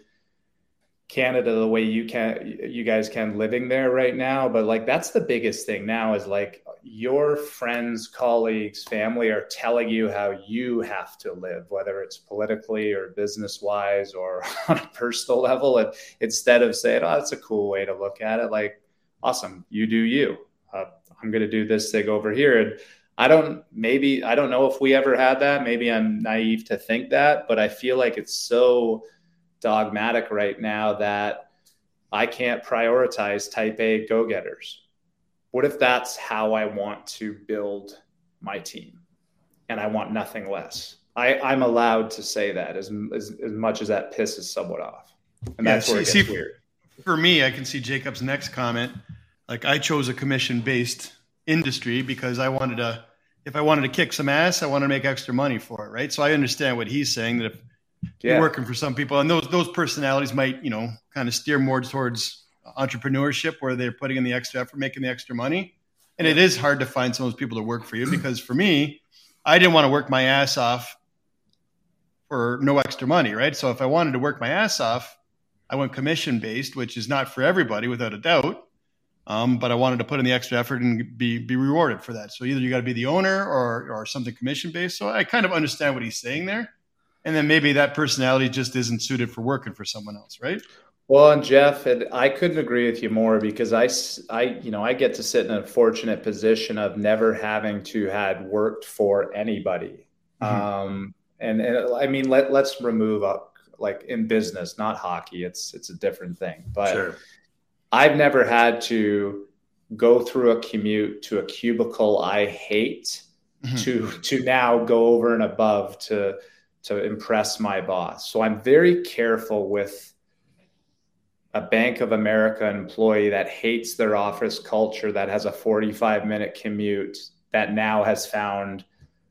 Canada the way you can, you guys can living there right now. But like, that's the biggest thing now is like your friends, colleagues, family are telling you how you have to live, whether it's politically or business wise or on a personal level. And instead of saying, oh, that's a cool way to look at it. Like, awesome, you do you. Uh, I'm going to do this thing over here. And I don't, maybe, I don't know if we ever had that. Maybe I'm naive to think that, but I feel like it's so dogmatic right now that I can't prioritize type A go-getters. What if that's how I want to build my team and I want nothing less? I, I'm allowed to say that as, as, as much as that pisses someone off. And Yeah, that's where it see- gets see, weird. For me, I can see Jacob's next comment. Like, I chose a commission-based industry because I wanted to, if I wanted to kick some ass, I wanted to make extra money for it, right? So I understand what he's saying, that if Yeah. you're working for some people, and those those personalities might, you know, kind of steer more towards entrepreneurship, where they're putting in the extra effort, making the extra money. And it is hard to find some of those people to work for you, because for me, I didn't want to work my ass off for no extra money, right? So if I wanted to work my ass off, I went commission based, which is not for everybody, without a doubt. Um, but I wanted to put in the extra effort and be be rewarded for that. So either you got to be the owner or or something commission based. So I kind of understand what he's saying there. And then maybe that personality just isn't suited for working for someone else, right? Well, and Jeff, and I couldn't agree with you more, because I, s- I, you know, I get to sit in a fortunate position of never having to had worked for anybody. Mhm. Um, and, and I mean, let, let's remove up like in business, not hockey. It's, it's a different thing, but Sure. I've never had to go through a commute to a cubicle I hate Mhm. to, to now go over and above to, to impress my boss. So I'm very careful with a Bank of America employee that hates their office culture, that has a forty-five minute commute, that now has found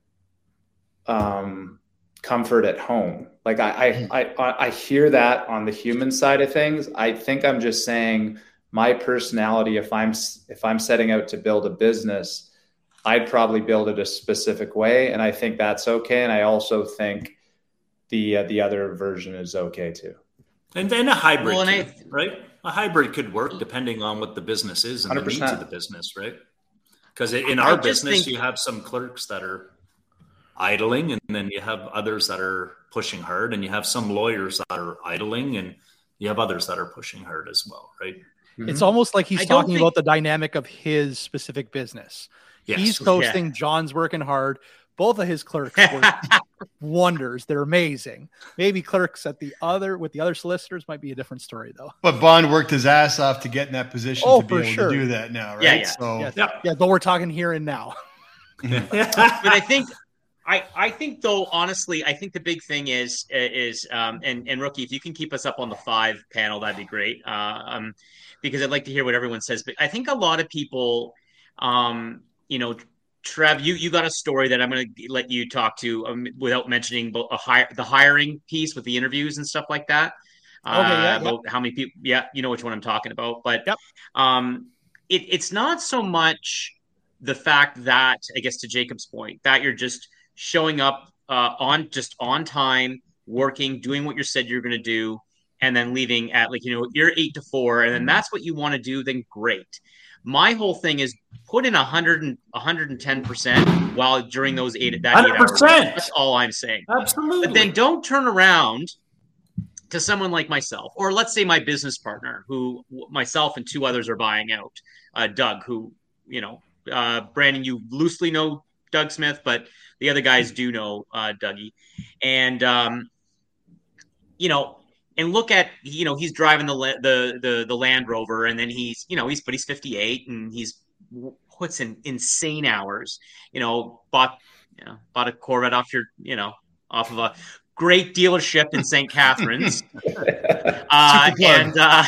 um, comfort at home. Like I, I, I, I hear that on the human side of things. I think I'm just saying my personality, if I'm, if I'm setting out to build a business, I'd probably build it a specific way. And I think that's okay. And I also think the, uh, the other version is okay too. And then a hybrid, Well, and too, I- right? A hybrid could work depending on what the business is and one hundred the percent. needs of the business, right? Because in I our just business, think- you have some clerks that are idling, and then you have others that are pushing hard, and you have some lawyers that are idling, and you have others that are pushing hard as well, right? It's almost like he's I don't talking think- about the dynamic of his specific business. Yes. He's coasting. John's working hard. Both of his clerks work wonders. They're amazing. Maybe clerks at the other with the other solicitors might be a different story, though. But Bond worked his ass off to get in that position Oh, to be for able sure. to do that now, right? Yeah, yeah. So Yes. Yeah. Yeah, but we're talking here and now. but I think I I think though honestly I think the big thing is is um and and Rookie, if you can keep us up on the five panel, that'd be great. Uh, um because I'd like to hear what everyone says. But I think a lot of people um you know Trev, you you got a story that I'm going to let you talk to um, without mentioning a hire, the hiring piece with the interviews and stuff like that. Okay, yeah, uh, about yeah. how many people, yeah, you know which one I'm talking about. But Yep. um it, it's not so much the fact that, I guess to Jacob's point, that you're just showing up uh, on just on time, working, doing what you said you're going to do, and then leaving at like, you know, you're eight to four, and then that's what you want to do, then great. My whole thing is put in one hundred and one hundred ten percent while during those eight that eight hours. That's all I'm saying. Absolutely. But then don't turn around to someone like myself, or let's say my business partner, who myself and two others are buying out, uh, Doug, who, you know, uh, Brandon, you loosely know Doug Smith, but the other guys do know uh, Dougie. And, um, you know, and look at, you know, he's driving the, the, the, the Land Rover, and then he's, you know, he's, but he's fifty-eight and he's puts in insane hours, you know, bought, you know, bought a Corvette off your, you know, off of a great dealership in Saint Catharines. uh, and, uh,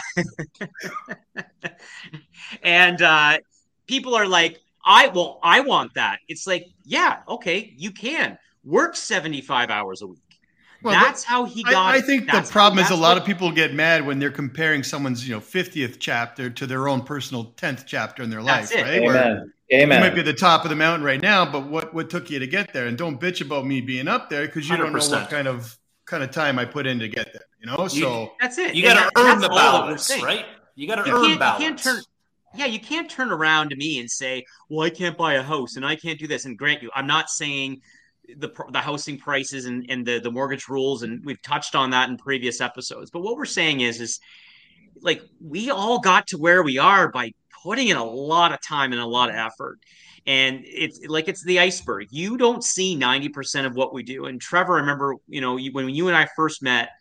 and, uh, people are like, I well, I want that. It's like, yeah, okay, you can work seventy-five hours a week. Well, that's how he got. I, I think the problem is a lot of people get mad when they're comparing someone's, you know, fiftieth chapter to their own personal tenth chapter in their life, right? Amen. Where Amen. you might be at the top of the mountain right now, but what, what took you to get there? And don't bitch about me being up there because you don't know what kind of kind of time I put in to get there. You know, you, so that's it. You got to earn the balance, right? You got to earn balance. You can't turn. Yeah, you can't turn around to me and say, well, I can't buy a house and I can't do this. And grant you, I'm not saying the the housing prices and, and the, the mortgage rules, and we've touched on that in previous episodes. But what we're saying is, is like we all got to where we are by putting in a lot of time and a lot of effort. And it's like it's the iceberg. You don't see ninety percent of what we do. And Trevor, I remember, you know, when you and I first met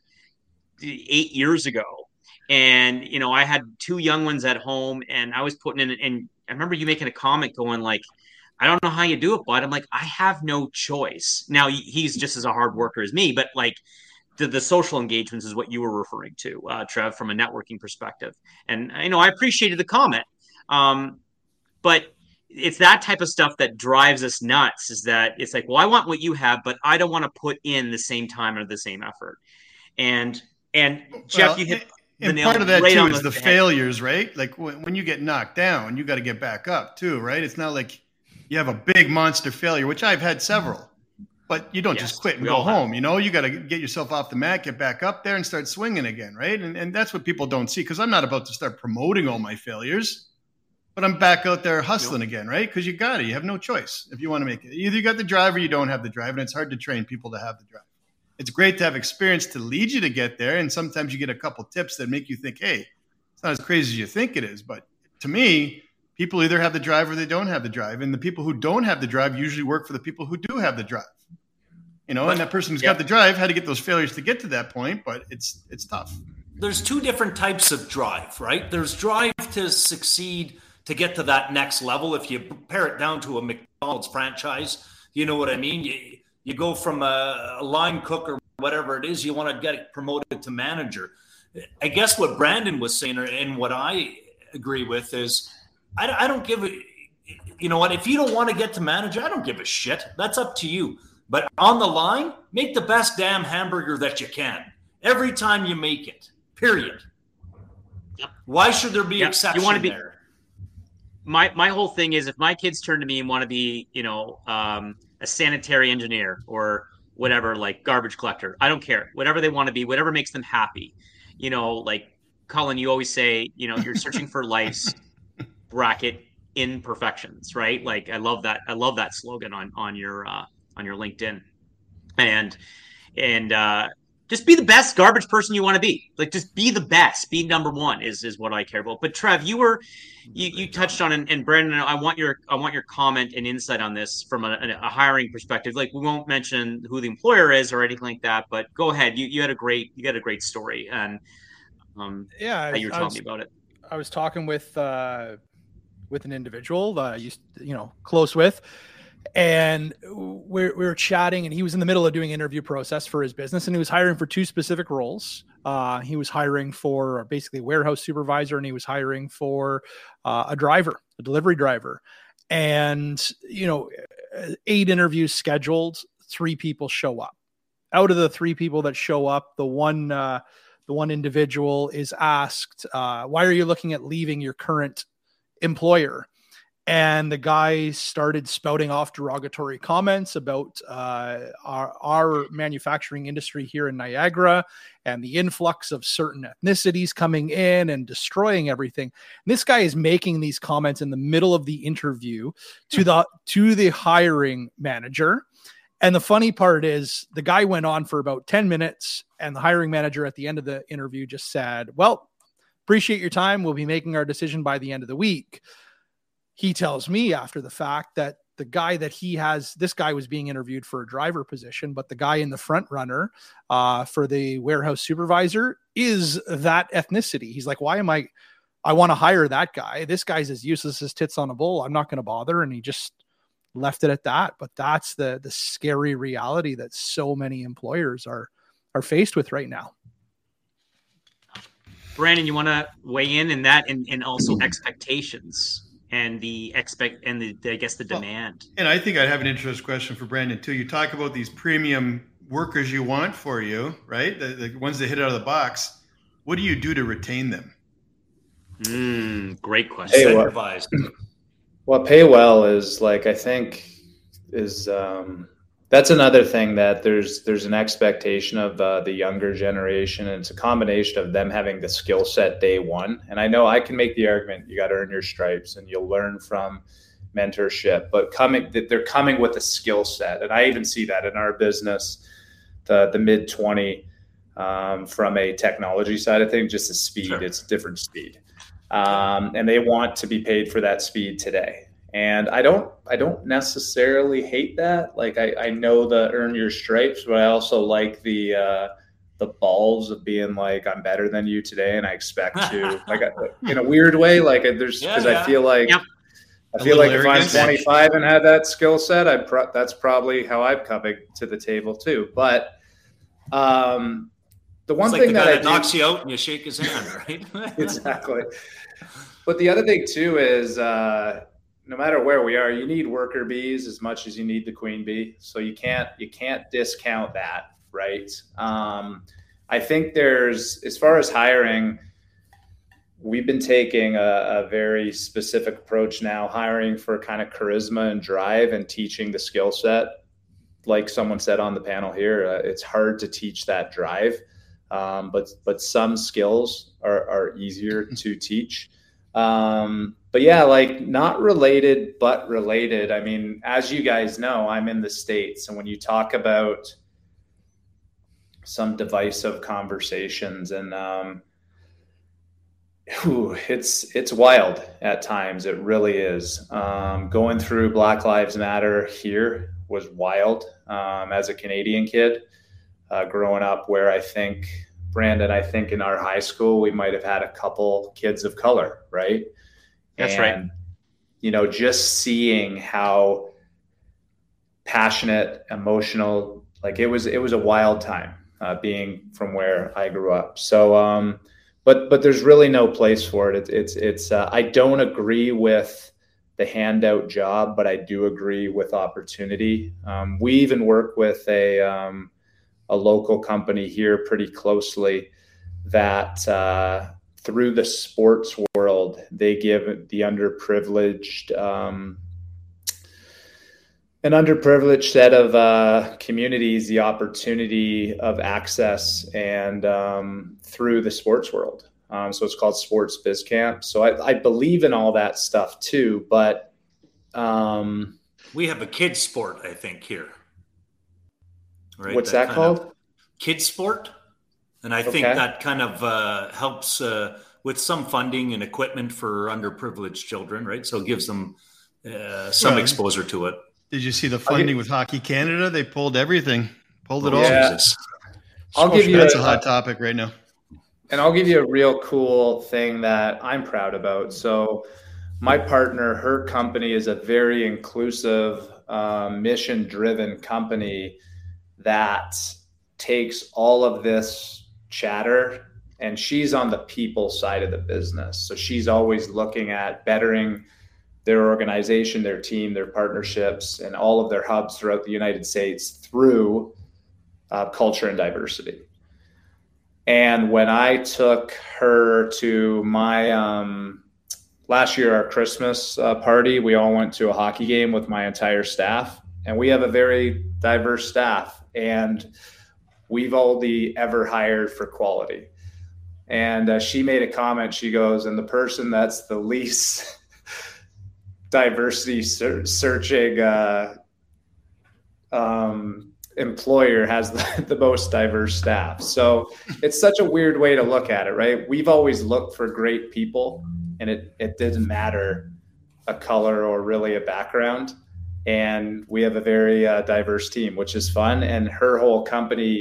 eight years ago, and, you know, I had two young ones at home and I was putting in, and I remember you making a comment going like, I don't know how you do it, bud. I'm like, I have no choice. Now he's just as a hard worker as me, but like the, the social engagements is what you were referring to, uh, Trev, from a networking perspective. And, you know, I appreciated the comment. Um, but it's that type of stuff that drives us nuts, is that it's like, well, I want what you have, but I don't want to put in the same time or the same effort. And, and Jeff, well, you hit, and part of that right too is the, the failures, right? Like when, when you get knocked down, you got to get back up too, right? It's not like you have a big monster failure, which I've had several, but you don't yes, just quit and go home. Have. You know, you got to get yourself off the mat, get back up there and start swinging again, right? And, and that's what people don't see, because I'm not about to start promoting all my failures, but I'm back out there hustling nope. again, right? Because you got to, you have no choice if you want to make it. Either you got the drive or you don't have the drive, and it's hard to train people to have the drive. It's great to have experience to lead you to get there. And sometimes you get a couple tips that make you think, hey, it's not as crazy as you think it is. But to me, people either have the drive or they don't have the drive. And the people who don't have the drive usually work for the people who do have the drive. You know, but, and that person who's yeah. got the drive had to get those failures to get to that point, but it's it's tough. There's two different types of drive, right? There's drive to succeed, to get to that next level. If you pare it down to a McDonald's franchise, you know what I mean? You, You go from a, a line cook or whatever it is, you want to get promoted to manager. I guess what Brandon was saying, and what I agree with, is I, I don't give a, you know what, if you don't want to get to manager, I don't give a shit. That's up to you. But on the line, make the best damn hamburger that you can every time you make it, period. Yep. Why should there be yep. exception you want to be, there? My, my whole thing is, if my kids turn to me and want to be, you know, um, a sanitary engineer or whatever, like garbage collector, I don't care. Whatever they want to be, whatever makes them happy. You know, like Colin, you always say, you know, you're searching for life's bracket imperfections, right? Like I love that. I love that slogan on, on your, uh, on your LinkedIn. And, and, uh, just be the best garbage person you want to be. Like, just be the best. Be number one is, is what I care about. But Trev, you were, you, you touched on, and, and Brandon, I want your, I want your comment and insight on this from a, a hiring perspective. Like, we won't mention who the employer is or anything like that, but go ahead. You, you had a great, you got a great story, and um, yeah, how you were telling was, me about it. I was talking with, uh, with an individual uh, you, you know, close with. And we're, we were chatting, and he was in the middle of doing an interview process for his business, and he was hiring for two specific roles. Uh, he was hiring for basically a warehouse supervisor, and he was hiring for uh, a driver, a delivery driver. And, you know, eight interviews scheduled, three people show up. Out of the three people that show up, the one, uh, the one individual is asked, uh, why are you looking at leaving your current employer. And the guy started spouting off derogatory comments about uh, our, our manufacturing industry here in Niagara and the influx of certain ethnicities coming in and destroying everything. And this guy is making these comments in the middle of the interview to the to the hiring manager. And the funny part is the guy went on for about ten minutes, and the hiring manager at the end of the interview just said, "Well, appreciate your time. We'll be making our decision by the end of the week." He tells me after the fact that the guy that he has, this guy was being interviewed for a driver position, but the guy in the front runner uh, for the warehouse supervisor is that ethnicity. He's like, why am I, I want to hire that guy. This guy's as useless as tits on a bull. I'm not going to bother. And he just left it at that. But that's the, the scary reality that so many employers are, are faced with right now. Brandon, you want to weigh in in that and, and also expectations? And the expect and the, I guess the demand. Well, and I think I have an interesting question for Brandon too. You talk about these premium workers you want for you, right? The, the ones that hit out of the box. What do you do to retain them? Mm, great question. Hey, what, what pay well is like, I think is um, that's another thing that there's there's an expectation of uh, the younger generation, and it's a combination of them having the skill set day one. And I know I can make the argument you got to earn your stripes and you'll learn from mentorship, but coming they're coming with a skill set, and I even see that in our business, the the mid twenty um, from a technology side of things, just the speed, sure. It's different speed, um, and they want to be paid for that speed today. And I don't, I don't necessarily hate that. Like I, I know the earn your stripes, but I also like the, uh, the balls of being like, I'm better than you today. And I expect to, like, in a weird way, like there's, yeah, cause yeah. I feel like, yep. I feel like if I'm twenty-five and had that skill set, I pro- that's probably how I'm coming to the table too. But, um, the one it's thing like the that, guy I that do, knocks you out and you shake his hand, right? Exactly. But the other thing too is, uh, no matter where we are, you need worker bees as much as you need the queen bee. So you can't, you can't discount that. Right. Um, I think there's, as far as hiring, we've been taking a, a very specific approach now, hiring for kind of charisma and drive and teaching the skill set. Like someone said on the panel here, uh, it's hard to teach that drive. Um, but, but some skills are, are easier to teach. Um, but yeah, like not related, but related. I mean, as you guys know, I'm in the States, and when you talk about some divisive conversations and, um, whew, it's, it's wild at times. It really is. Um, going through Black Lives Matter here was wild. Um, as a Canadian kid, uh, growing up where I think Brandon, I think in our high school, we might've had a couple kids of color, right? That's and, right. You know, just seeing how passionate, emotional, like it was, it was a wild time uh, being from where I grew up. So, um, but, but there's really no place for it. it it's, it's, uh, I don't agree with the handout job, but I do agree with opportunity. Um, we even work with a, um, a local company here pretty closely that, uh, through the sports world, they give the underprivileged, um, an underprivileged set of uh, communities the opportunity of access and um, through the sports world. Um, so it's called Sports Biz Camp. So I, I believe in all that stuff too, but um, we have a kids sport, I think, here. Right? What's that, that called? Kids sport. And I think okay. that kind of uh, helps uh, with some funding and equipment for underprivileged children, right? So it gives them uh, some well, exposure to it. Did you see the funding with Hockey Canada? They pulled everything, pulled it oh, all. Yeah. I'll give you that's a, a hot topic right now. And I'll give you a real cool thing that I'm proud about. So my partner, her company is a very inclusive, uh, mission-driven company that takes all of this chatter, and she's on the people side of the business. So she's always looking at bettering their organization, their team, their partnerships, and all of their hubs throughout the United States through uh, culture and diversity. And when I took her to my um, last year, our Christmas uh, party, we all went to a hockey game with my entire staff, and we have a very diverse staff, and we've only ever hired for quality. And uh, she made a comment. She goes, and the person that's the least diversity ser- searching uh, um, employer has the, the most diverse staff. So it's such a weird way to look at it, right? We've always looked for great people, and it, it didn't matter a color or really a background. And we have a very uh, diverse team, which is fun. And her whole company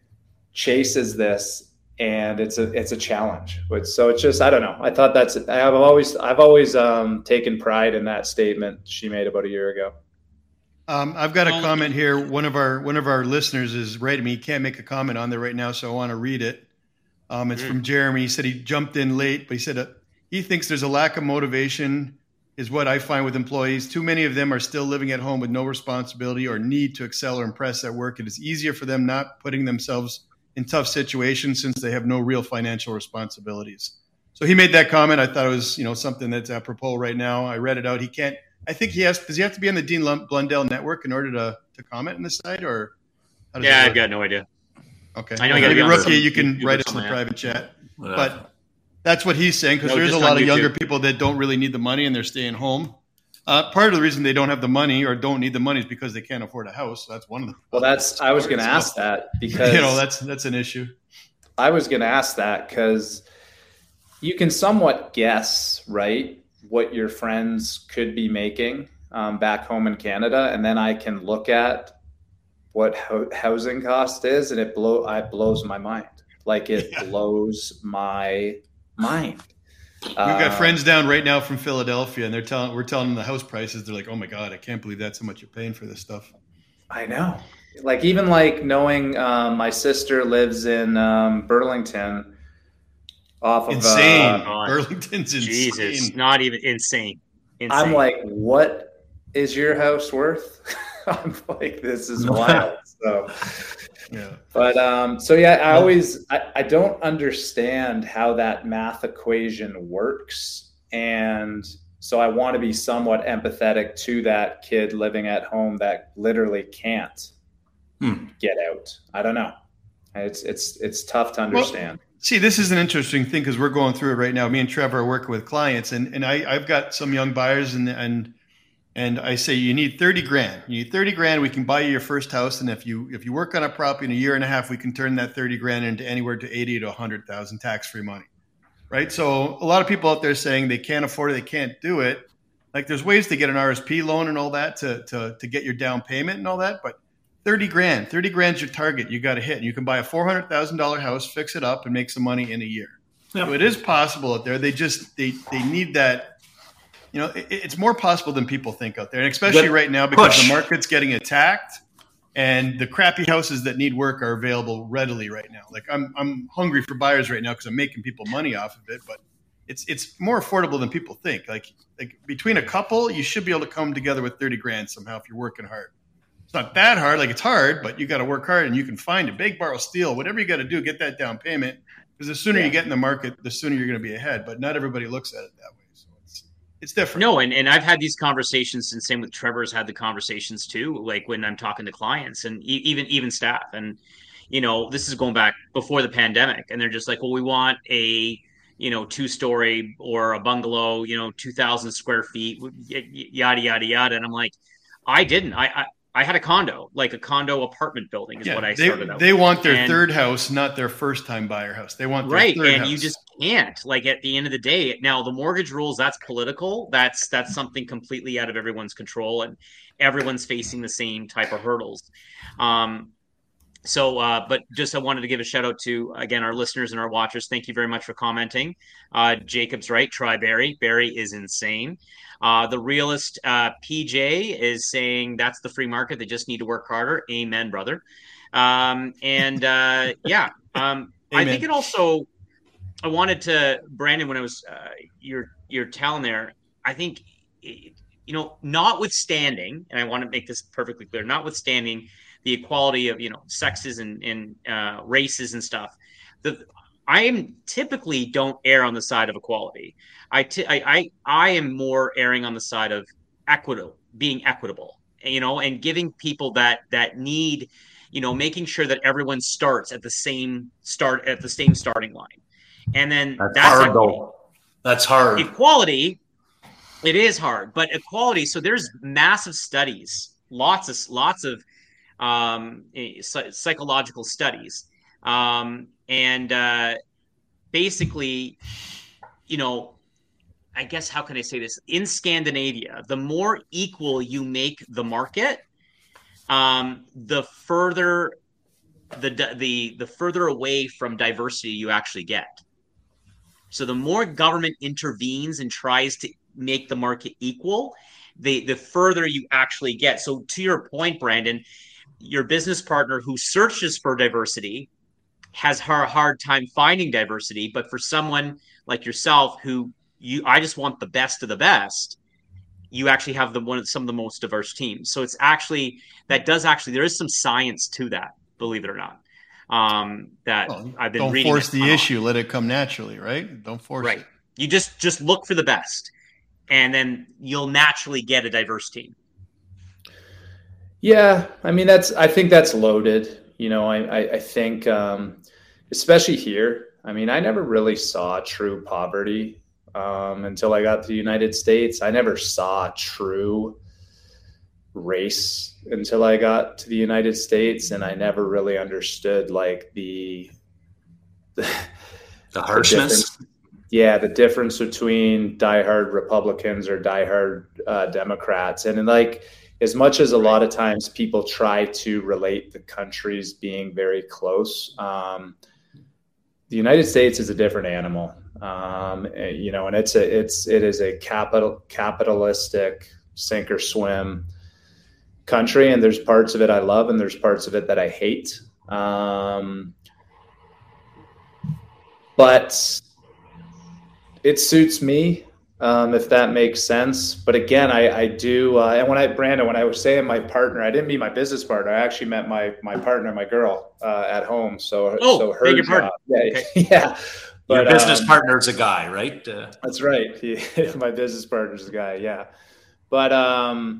chases this, and it's a it's a challenge. But so it's just, I don't know. I thought that's I've always I've always um, taken pride in that statement she made about a year ago. Um, I've got a comment here. One of our one of our listeners is writing me. He can't make a comment on there right now, so I want to read it. Um, it's mm. from Jeremy. He said he jumped in late, but he said uh, he thinks there's a lack of motivation is what I find with employees. Too many of them are still living at home with no responsibility or need to excel or impress at work. It is easier for them not putting themselves in tough situations since they have no real financial responsibilities. So he made that comment. I thought it was, you know, something that's apropos right now. I read it out. He can't, I think he has, does he have to be on the Dean Blundell network in order to, to comment on the site, or? How does yeah, I've got no idea. Okay. I know you got to be rookie. some, you can you write us in the private chat, but that's what he's saying. Cause no, there's a lot of YouTube. Younger people that don't really need the money and they're staying home. Uh, part of the reason they don't have the money or don't need the money is because they can't afford a house. So that's one of the. Well, that's, I was going to ask that because, you know, that's, that's an issue. I was going to ask that because you can somewhat guess, right, what your friends could be making um, back home in Canada. And then I can look at what ho- housing cost is, and it blow, it blows my mind. Like it yeah. blows my mind. We've got uh, friends down right now from Philadelphia, and they're telling we're telling them the house prices. They're like, "Oh my god, I can't believe that's how much you're paying for this stuff." I know. Like even like knowing um, my sister lives in um, Burlington, off of insane. Uh, Burlington's insane. Jesus, not even insane. insane. I'm like, what is your house worth? I'm like, this is wild. So. Yeah. But um, so yeah, I always I, I don't understand how that math equation works, and so I want to be somewhat empathetic to that kid living at home that literally can't hmm. get out. I don't know. It's it's it's tough to understand. Well, see, this is an interesting thing because we're going through it right now. Me and Trevor are working with clients, and and I I've got some young buyers, and and. And I say, you need thirty grand. You need thirty grand. We can buy you your first house. And if you, if you work on a property in a year and a half, we can turn that thirty grand into anywhere to eighty to a hundred thousand tax-free money. Right. So a lot of people out there saying they can't afford it. They can't do it. Like there's ways to get an R S P loan and all that to, to, to get your down payment and all that. But thirty grand, thirty grand's your target. You got to hit, and you can buy a four hundred thousand dollars house, fix it up and make some money in a year. Yep. So it is possible out there. They just, they, they need that. You know, it, it's more possible than people think out there, and especially but right now because push. the market's getting attacked, and the crappy houses that need work are available readily right now. Like I'm, I'm hungry for buyers right now because I'm making people money off of it, but it's it's more affordable than people think. Like like between a couple, you should be able to come together with thirty grand somehow if you're working hard. It's not that hard. Like it's hard, but you got to work hard, and you can find it. Beg, borrow, steal, whatever you got to do, get that down payment. Because the sooner yeah. you get in the market, the sooner you're going to be ahead. But not everybody looks at it that way. It's different. No, and, and I've had these conversations, and same with Trevor's had the conversations too, like when I'm talking to clients and e- even even staff. And, you know, this is going back before the pandemic, and they're just like, well, we want a, you know, two-story or a bungalow, you know, two thousand square feet, yada, yada, yada. And I'm like, I didn't. I, I I had a condo, like a condo apartment building is yeah, what I they, started out They with. want their and, third house, not their first time buyer house. They want their right, third and house. you just can't. Like at the end of the day, now the mortgage rules, that's political. That's that's something completely out of everyone's control, and everyone's facing the same type of hurdles. Um, so, uh, but just I wanted to give a shout out to, again, our listeners and our watchers. Thank you very much for commenting. Uh, Jacob's right. Try Barry. Barry is insane. Uh, the realist uh, P J is saying that's the free market. They just need to work harder. Amen, brother. Um, and uh, yeah, um, I think it also, I wanted to, Brandon, when I was, uh, you're, you're telling there, I think, you know, notwithstanding, and I want to make this perfectly clear, notwithstanding the equality of, you know, sexes and, and uh, races and stuff, the, I am typically don't err on the side of equality. I, t- I, I, I am more erring on the side of equitable, being equitable, you know, and giving people that that need, you know, making sure that everyone starts at the same start at the same starting line, and then that's, that's hard equity. though. That's hard. Equality, it is hard, but equality. So there's massive studies, lots of lots of um, psychological studies. Um, and uh, basically, you know, I guess, how can I say this? In Scandinavia, the more equal you make the market, um, the further the the the further away from diversity you actually get. So the more government intervenes and tries to make the market equal, the the further you actually get. So to your point, Brandon, your business partner who searches for diversity has a hard time finding diversity, but for someone like yourself who you I just want the best of the best, you actually have the one of some of the most diverse teams. So it's actually that does actually there is some science to that, believe it or not. Um, that well, I've been don't reading. Don't force the issue, let it come naturally, right? Don't force right. it. You just just look for the best, and then you'll naturally get a diverse team. Yeah, I mean that's I think that's loaded. You know, I I, I think um, especially here. I mean, I never really saw true poverty um, until I got to the United States. I never saw true race until I got to the United States, and I never really understood like the the, the harshness. The yeah, the difference between diehard Republicans or diehard uh, Democrats, and, and like as much as a lot of times people try to relate the countries being very close, um, the United States is a different animal, um, you know, and it's a it's it is a capital capitalistic sink or swim country, and there's parts of it I love and there's parts of it that I hate. Um, but it suits me, um, if that makes sense. But again, I, I do, uh, and when I, Brandon, when I was saying my partner, I didn't mean my business partner. I actually met my my partner, my girl, uh, at home. So, oh, so her job, yeah, okay. yeah. But, your business um, partner is a guy, right? Uh, that's right. He, my business partner's a guy, yeah. But um,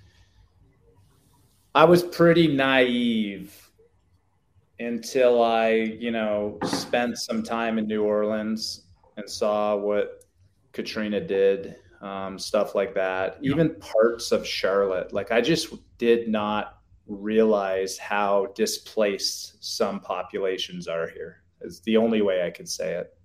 I was pretty naive until I, you know, spent some time in New Orleans and saw what Katrina did, um, stuff like that. Yeah. Even parts of Charlotte. Like I just did not realize how displaced some populations are here. It's the only way I could say it.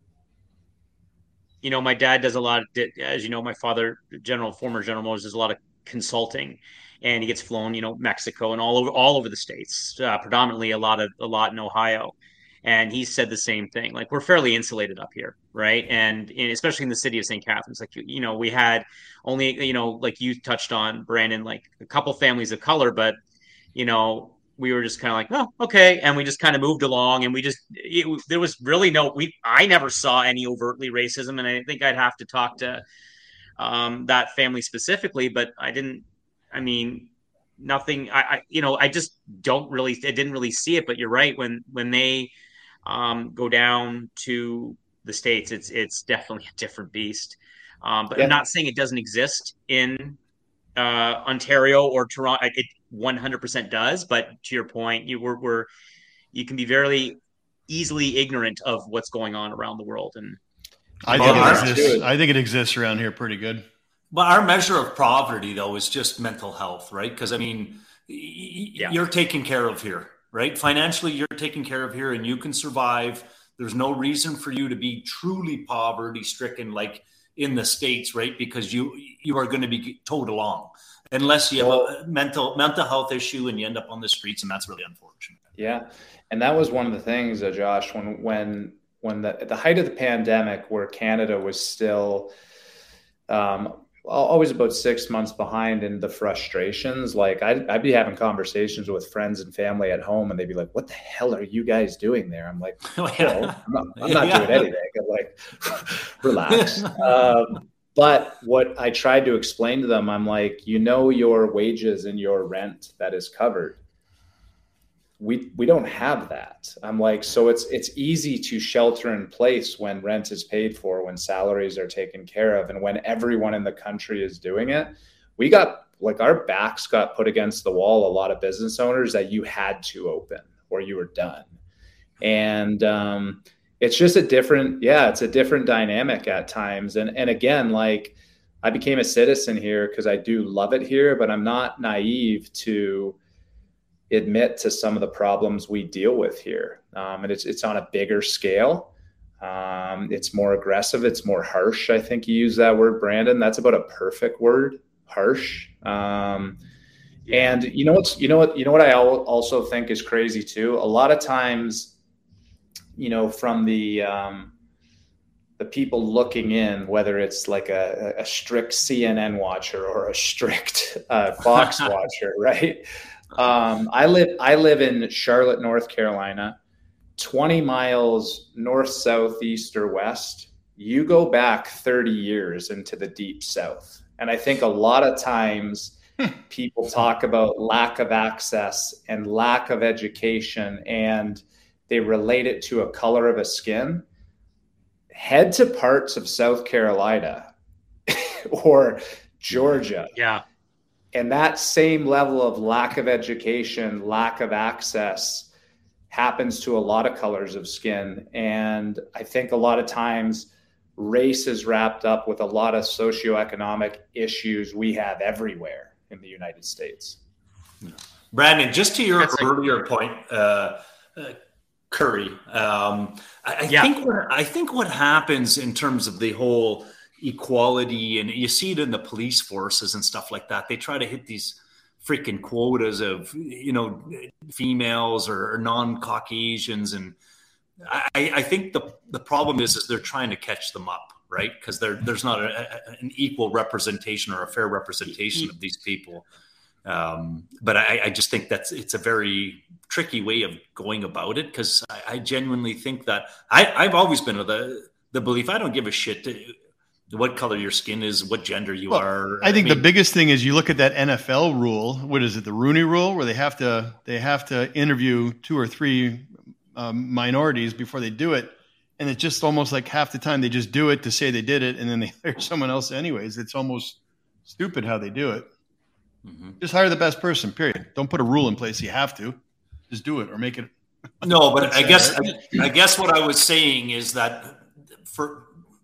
You know, my dad does a lot of, as you know, my father, general, former General Motors, does a lot of consulting, and he gets flown, you know, Mexico and all over, all over the States, uh, predominantly a lot of, a lot in Ohio. And he said the same thing. Like, we're fairly insulated up here, right? And, and especially in the city of Saint Catharines, like, you, you know, we had only, you know, like you touched on, Brandon, like a couple families of color, but, you know, we were just kind of like, oh, okay. And we just kind of moved along, and we just, it, there was really no, we, I never saw any overtly racism. And I think I'd have to talk to um, that family specifically, but I didn't, I mean, nothing, I, I, you know, I just don't really, I didn't really see it, but you're right. When, when they, Um, go down to the States, it's it's definitely a different beast. Um, but yeah. I'm not saying it doesn't exist in uh, Ontario or Toronto. It one hundred percent does. But to your point, you were, were you can be very easily ignorant of what's going on around the world. And I think it exists. I think it exists around here pretty good. But our measure of poverty, though, is just mental health, right? Because I mean, yeah. you're taken care of here. Right? Financially, you're taken care of here and you can survive. There's no reason for you to be truly poverty stricken like in the States, right? Because you you are going to be towed along unless you have well, a mental mental health issue and you end up on the streets, and that's really unfortunate. Yeah. And that was one of the things, uh, Josh, when when when the at the height of the pandemic, where Canada was still um always about six months behind in the frustrations. Like I'd, I'd be having conversations with friends and family at home, and they'd be like, "What the hell are you guys doing there?" I'm like, oh, yeah. I'm not, I'm not yeah. doing anything. I'm like, relax. um, but what I tried to explain to them, I'm like, you know, your wages and your rent that is covered. we we don't have that. I'm like, so it's it's easy to shelter in place when rent is paid for, when salaries are taken care of, and when everyone in the country is doing it. We got like our backs got put against the wall, a lot of business owners, that you had to open or you were done. And um, it's just a different, yeah, it's a different dynamic at times. And and again, like I became a citizen here because I do love it here, but I'm not naive to admit to some of the problems we deal with here. Um, and it's it's on a bigger scale. Um, it's more aggressive. It's more harsh. I think you use that word, Brandon. That's about a perfect word, harsh. Um, and you know what's, you know what, you know what I also think is crazy too. A lot of times, you know, from the, um, the people looking in, whether it's like a, a strict C N N watcher or a strict uh, Fox watcher, right? Um, I live, I live in Charlotte, North Carolina, twenty miles north, south, east, or west. You go back thirty years into the deep south. And I think a lot of times people talk about lack of access and lack of education, and they relate it to a color of a skin. Head to parts of South Carolina or Georgia. Yeah. And that same level of lack of education, lack of access happens to a lot of colors of skin. And I think a lot of times race is wrapped up with a lot of socioeconomic issues we have everywhere in the United States. Brandon, just to your That's earlier like- point, uh, uh, Curry, um, I, I yeah. think what, I think what happens in terms of the whole equality, and you see it in the police forces and stuff like that, they try to hit these freaking quotas of, you know, females or, or non-Caucasians. And I, I think the, the problem is, is they're trying to catch them up, right? Because there's not a, a, an equal representation or a fair representation of these people. Um, but I, I just think that's, it's a very tricky way of going about it. Cause I, I genuinely think that I, I've always been of the, the belief, I don't give a shit to, what color your skin is, what gender you well, are. I think I mean, the biggest thing is you look at that N F L rule. What is it? The Rooney Rule, where they have to, they have to interview two or three um, minorities before they do it. And it's just almost like half the time they just do it to say they did it, and then they hire someone else anyways. It's almost stupid how they do it. Mm-hmm. Just hire the best person, period. Don't put a rule in place. You have to. Just do it or make it. No, but I guess I, I guess what I was saying is that for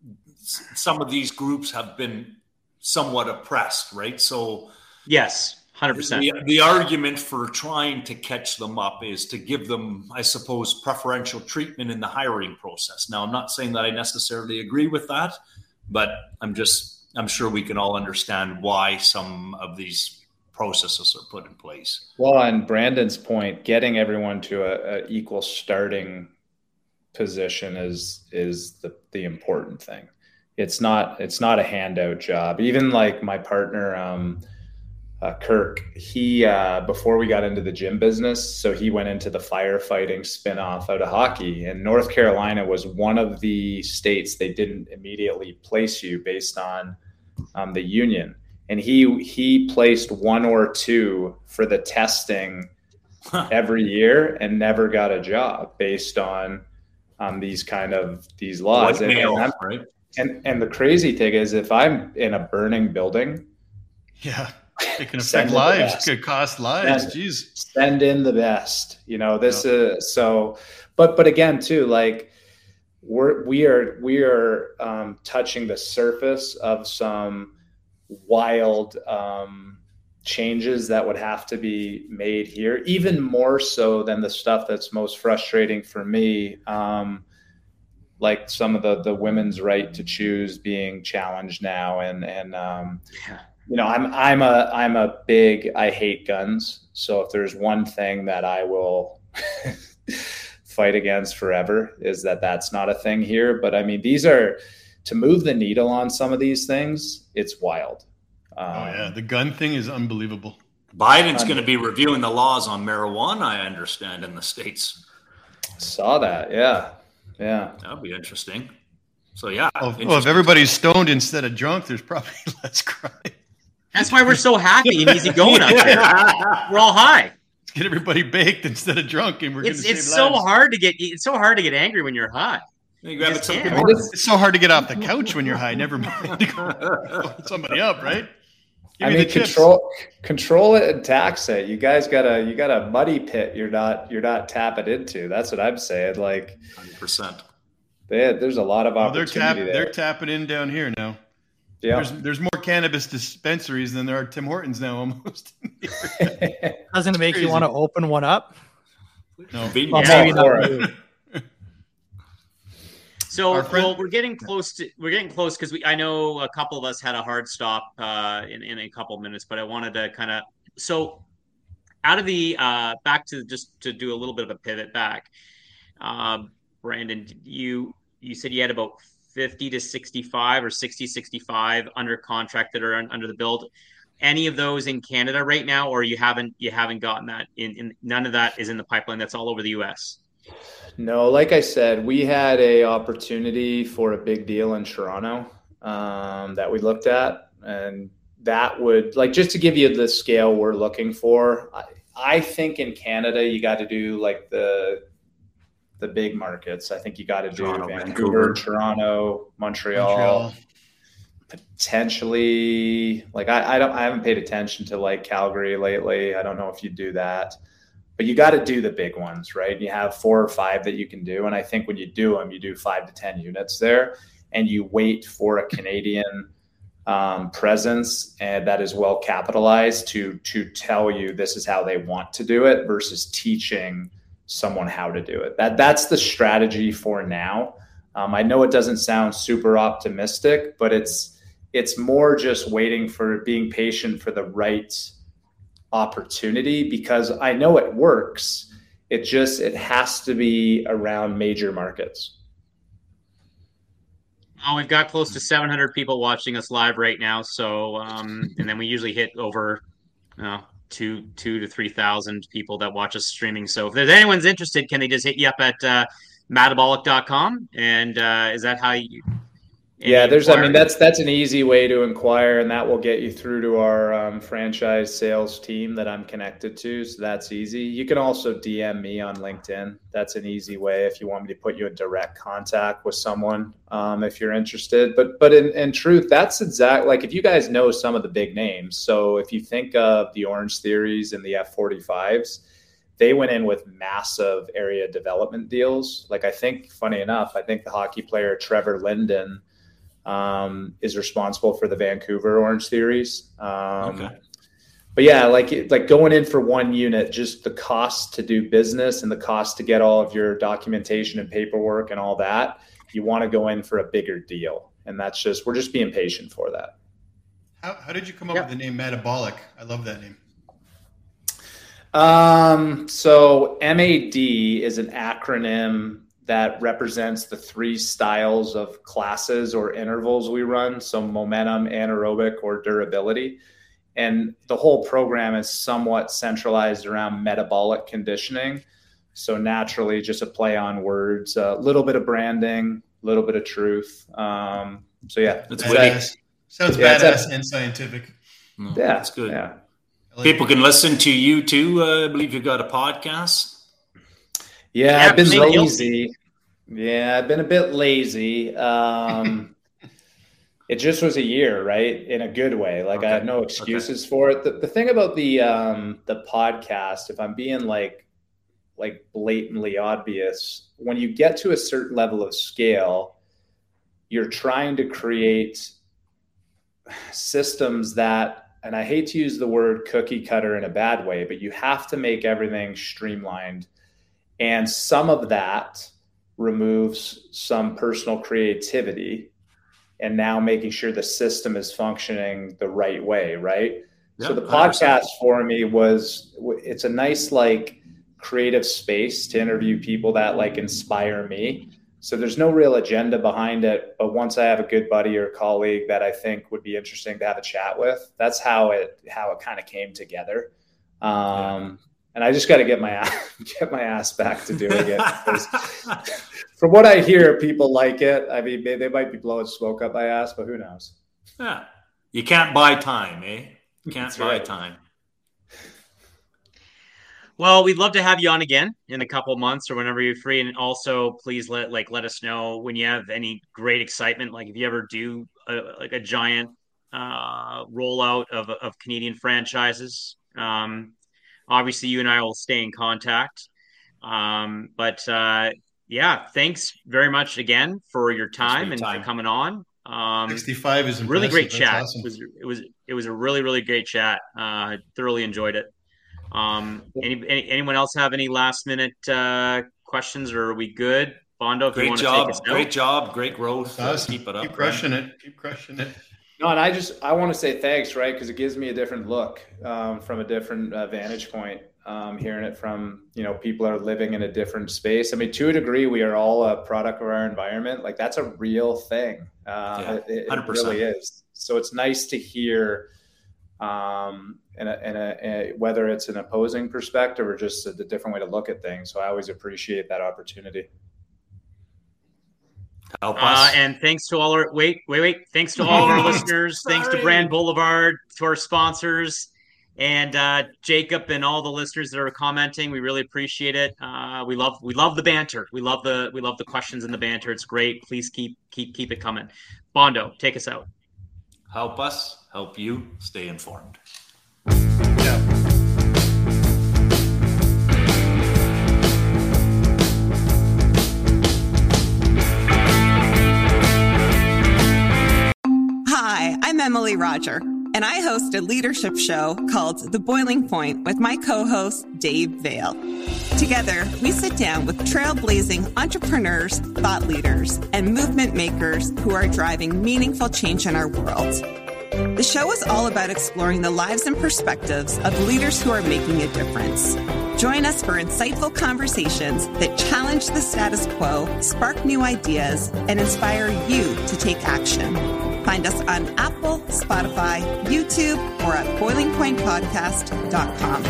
some of these groups have been somewhat oppressed, right? So yes, one hundred percent. The, the argument for trying to catch them up is to give them, I suppose, preferential treatment in the hiring process. Now, I'm not saying that I necessarily agree with that, but I'm just, I'm sure we can all understand why some of these processes are put in place. Well, on Brandon's point, getting everyone to a, a equal starting position is is the, the important thing. It's not it's not a handout job. Even like my partner, um, uh, Kirk, he uh, before we got into the gym business, so he went into the firefighting spinoff out of hockey. And North Carolina was one of the states they didn't immediately place you based on um, the union. And he he placed one or two for the testing huh. every year and never got a job based on um, these kind of these laws. And, male, and, right? and and the crazy thing is, if I'm in a burning building, yeah, it can affect lives. It could cost lives. Send, Jeez, send in the best. You know this yeah. is so. But but again, too, like we're we are we are um, touching the surface of some wild um, changes that would have to be made here, even more so than the stuff that's most frustrating for me, um, like some of the the women's right to choose being challenged now, and and um, yeah. you know, I'm I'm a I'm a big I hate guns. So if there's one thing that I will fight against forever, is that that's not a thing here. But I mean, these are. To move the needle on some of these things, it's wild. Um, oh, yeah. The gun thing is unbelievable. Biden's going to be reviewing the laws on marijuana, I understand, in the States. Saw that. Yeah. Yeah. That'll be interesting. So, yeah. Oh, well, if everybody's stoned instead of drunk, there's probably less crime. That's why we're so happy and easy going out there. We're all high. Let's get everybody baked instead of drunk, and we're going to save It's so lives. hard to get. It's so hard to get angry when you're high. You grab it something I mean, more. this- It's so hard to get off the couch when you're high. Never mind to go somebody up, right? Give I me mean, the chips. control control it and tax it. You guys got a you got a muddy pit. You're not you're not tapping into. That's what I'm saying. Like, one hundred percent. they, there's a lot of Oh, they're opportunity tap, there. they're tapping in down here now. Yeah. There's there's more cannabis dispensaries than there are Tim Hortons now almost. Doesn't it make crazy. you want to open one up? No. Well, Yeah. maybe not for you. So Our friend- well, we're getting close to we're getting close because we I know a couple of us had a hard stop uh, in in a couple of minutes, but I wanted to kind of so out of the uh, back to just to do a little bit of a pivot back. Um, Brandon, you you said you had about fifty to sixty-five or sixty, sixty-five under contract that are un, under the build. Any of those in Canada right now, or you haven't you haven't gotten that in, in none of that is in the pipeline. That's all over the U S. No, like I said, we had a opportunity for a big deal in Toronto um, that we looked at, and that would like just to give you the scale we're looking for. I, I think in Canada you got to do like the the big markets. I think you got to do Toronto, Vancouver, Vancouver. Toronto, Montreal, Montreal. potentially. Like I, I don't, I haven't paid attention to like Calgary lately. I don't know if you do that. But you got to do the big ones, right? You have four or five that you can do. And I think when you do them, you do five to ten units there and you wait for a Canadian um, presence and that is well capitalized to, to tell you this is how they want to do it versus teaching someone how to do it. That that's the strategy for now. Um, I know it doesn't sound super optimistic, but it's, it's more just waiting for being patient for the right opportunity because I know it works. It just, it has to be around major markets. Oh, we've got close to seven hundred people watching us live right now. So, um, and then we usually hit over uh, two, two to three thousand people that watch us streaming. So, if there's anyone's interested, can they just hit you up at uh, metabolic dot com? And uh, is that how you? Yeah, there's, I mean, inquire? that's, that's an easy way to inquire and that will get you through to our um, franchise sales team that I'm connected to. So that's easy. You can also D M me on LinkedIn. That's an easy way if you want me to put you in direct contact with someone, um, if you're interested. But, but in, in truth, that's exact, like if you guys know some of the big names. So if you think of the Orange Theories and the F forty-fives, they went in with massive area development deals. Like I think, funny enough, I think the hockey player Trevor Linden um, is responsible for the Vancouver Orange Theories. Um, Okay. But yeah, like like going in for one unit, just the cost to do business and the cost to get all of your documentation and paperwork and all that, you want to go in for a bigger deal. And that's just, we're just being patient for that. How, how did you come up Yeah. with the name Metabolic? I love that name. Um, so M A D is an acronym that represents the three styles of classes or intervals we run. So momentum, anaerobic, or durability. And the whole program is somewhat centralized around metabolic conditioning. So naturally just a play on words, a little bit of branding, a little bit of truth. Um, so yeah, That's it's witty. that- Badass. Sounds Yeah, it's badass a- and scientific. No, yeah, that's good. Yeah. I like People it. can listen to you too. Uh, I believe you've got a podcast. Yeah, Yeah, I've been plead guilty. lazy. Yeah, I've been a bit lazy. Um, it just was a year, right? In a good way. Like Okay. I have no excuses for it. The, the thing about the um, the podcast, if I'm being like like blatantly obvious, when you get to a certain level of scale, you're trying to create systems that, and I hate to use the word cookie cutter in a bad way, but you have to make everything streamlined. And some of that removes some personal creativity and now making sure the system is functioning the right way, right? Yeah, so the one hundred percent. podcast for me was, it's a nice like creative space to interview people that like inspire me. So there's no real agenda behind it. But once I have a good buddy or colleague that I think would be interesting to have a chat with, that's how it, how it kind of came together. Um, yeah. And I just got to get my ass, get my ass back to doing it. Because from what I hear, people like it. I mean, they, they might be blowing smoke up my ass, but who knows? Yeah. You can't buy time, eh? You can't That's buy right. time. Well, we'd love to have you on again in a couple months or whenever you're free. And also, please let like let us know when you have any great excitement. Like if you ever do a, like a giant uh, rollout of of Canadian franchises. Um, obviously, you and I will stay in contact. Um, but uh, yeah, thanks very much again for your time and time. for coming on. Um, sixty-five is impressive. Really great That's chat. awesome. It was it was it was a really really great chat. Uh, I thoroughly enjoyed it. Um, any, any anyone else have any last minute uh, questions, or are we good? Bondo, if great you want job, to take us great out. job, great growth. Awesome. Keep it up. Keep crushing right? it. Keep crushing it. No, and I just I want to say thanks, right? Because it gives me a different look um, from a different uh, vantage point. Um, hearing it from you know people that are living in a different space. I mean, to a degree, we are all a product of our environment. Like that's a real thing. Uh, yeah, it, it really is. So it's nice to hear. Um, and a, and a, a, whether it's an opposing perspective or just a, a different way to look at things. So I always appreciate that opportunity. Help us. Uh, and thanks to all our, wait, wait, wait. Thanks to all of our listeners. Sorry. Thanks to Brand Boulevard, to our sponsors, and uh, Jacob and all the listeners that are commenting. We really appreciate it. Uh, we love, we love the banter. We love the, we love the questions and the banter. It's great. Please keep, keep, keep it coming. Bondo, take us out. Help us, help you stay informed. Yeah. Hi, I'm Emily Roger, and I host a leadership show called The Boiling Point with my co-host, Dave Vale. Together, we sit down with trailblazing entrepreneurs, thought leaders, and movement makers who are driving meaningful change in our world. The show is all about exploring the lives and perspectives of leaders who are making a difference. Join us for insightful conversations that challenge the status quo, spark new ideas, and inspire you to take action. Find us on Apple, Spotify, YouTube, or at boiling point podcast dot com.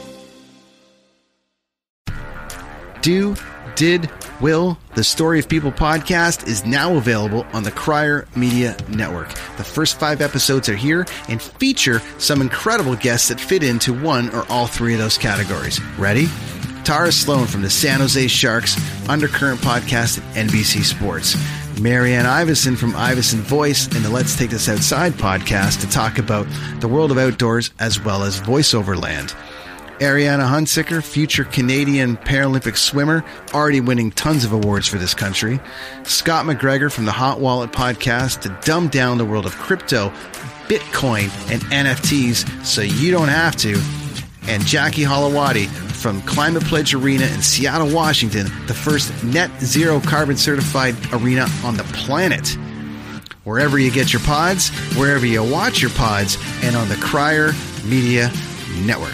Do, did, will, the Story of People podcast is now available on the Crier Media Network. The first five episodes are here and feature some incredible guests that fit into one or all three of those categories. Ready? Tara Sloan from the San Jose Sharks, Undercurrent podcast at N B C Sports. Marianne Iveson from Iveson Voice and the Let's Take This Outside podcast to talk about the world of outdoors as well as voiceover land. Ariana Hunsicker, future Canadian Paralympic swimmer, already winning tons of awards for this country. Scott McGregor from the Hot Wallet podcast to dumb down the world of crypto, Bitcoin, and N F Ts so you don't have to. And Jackie Holowati from Climate Pledge Arena in Seattle, Washington, the first net zero carbon certified arena on the planet. Wherever you get your pods, wherever you watch your pods, and on the Crier Media Network.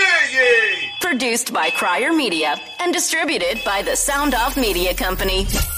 Produced by Crier Media and distributed by the Sound Off Media Company.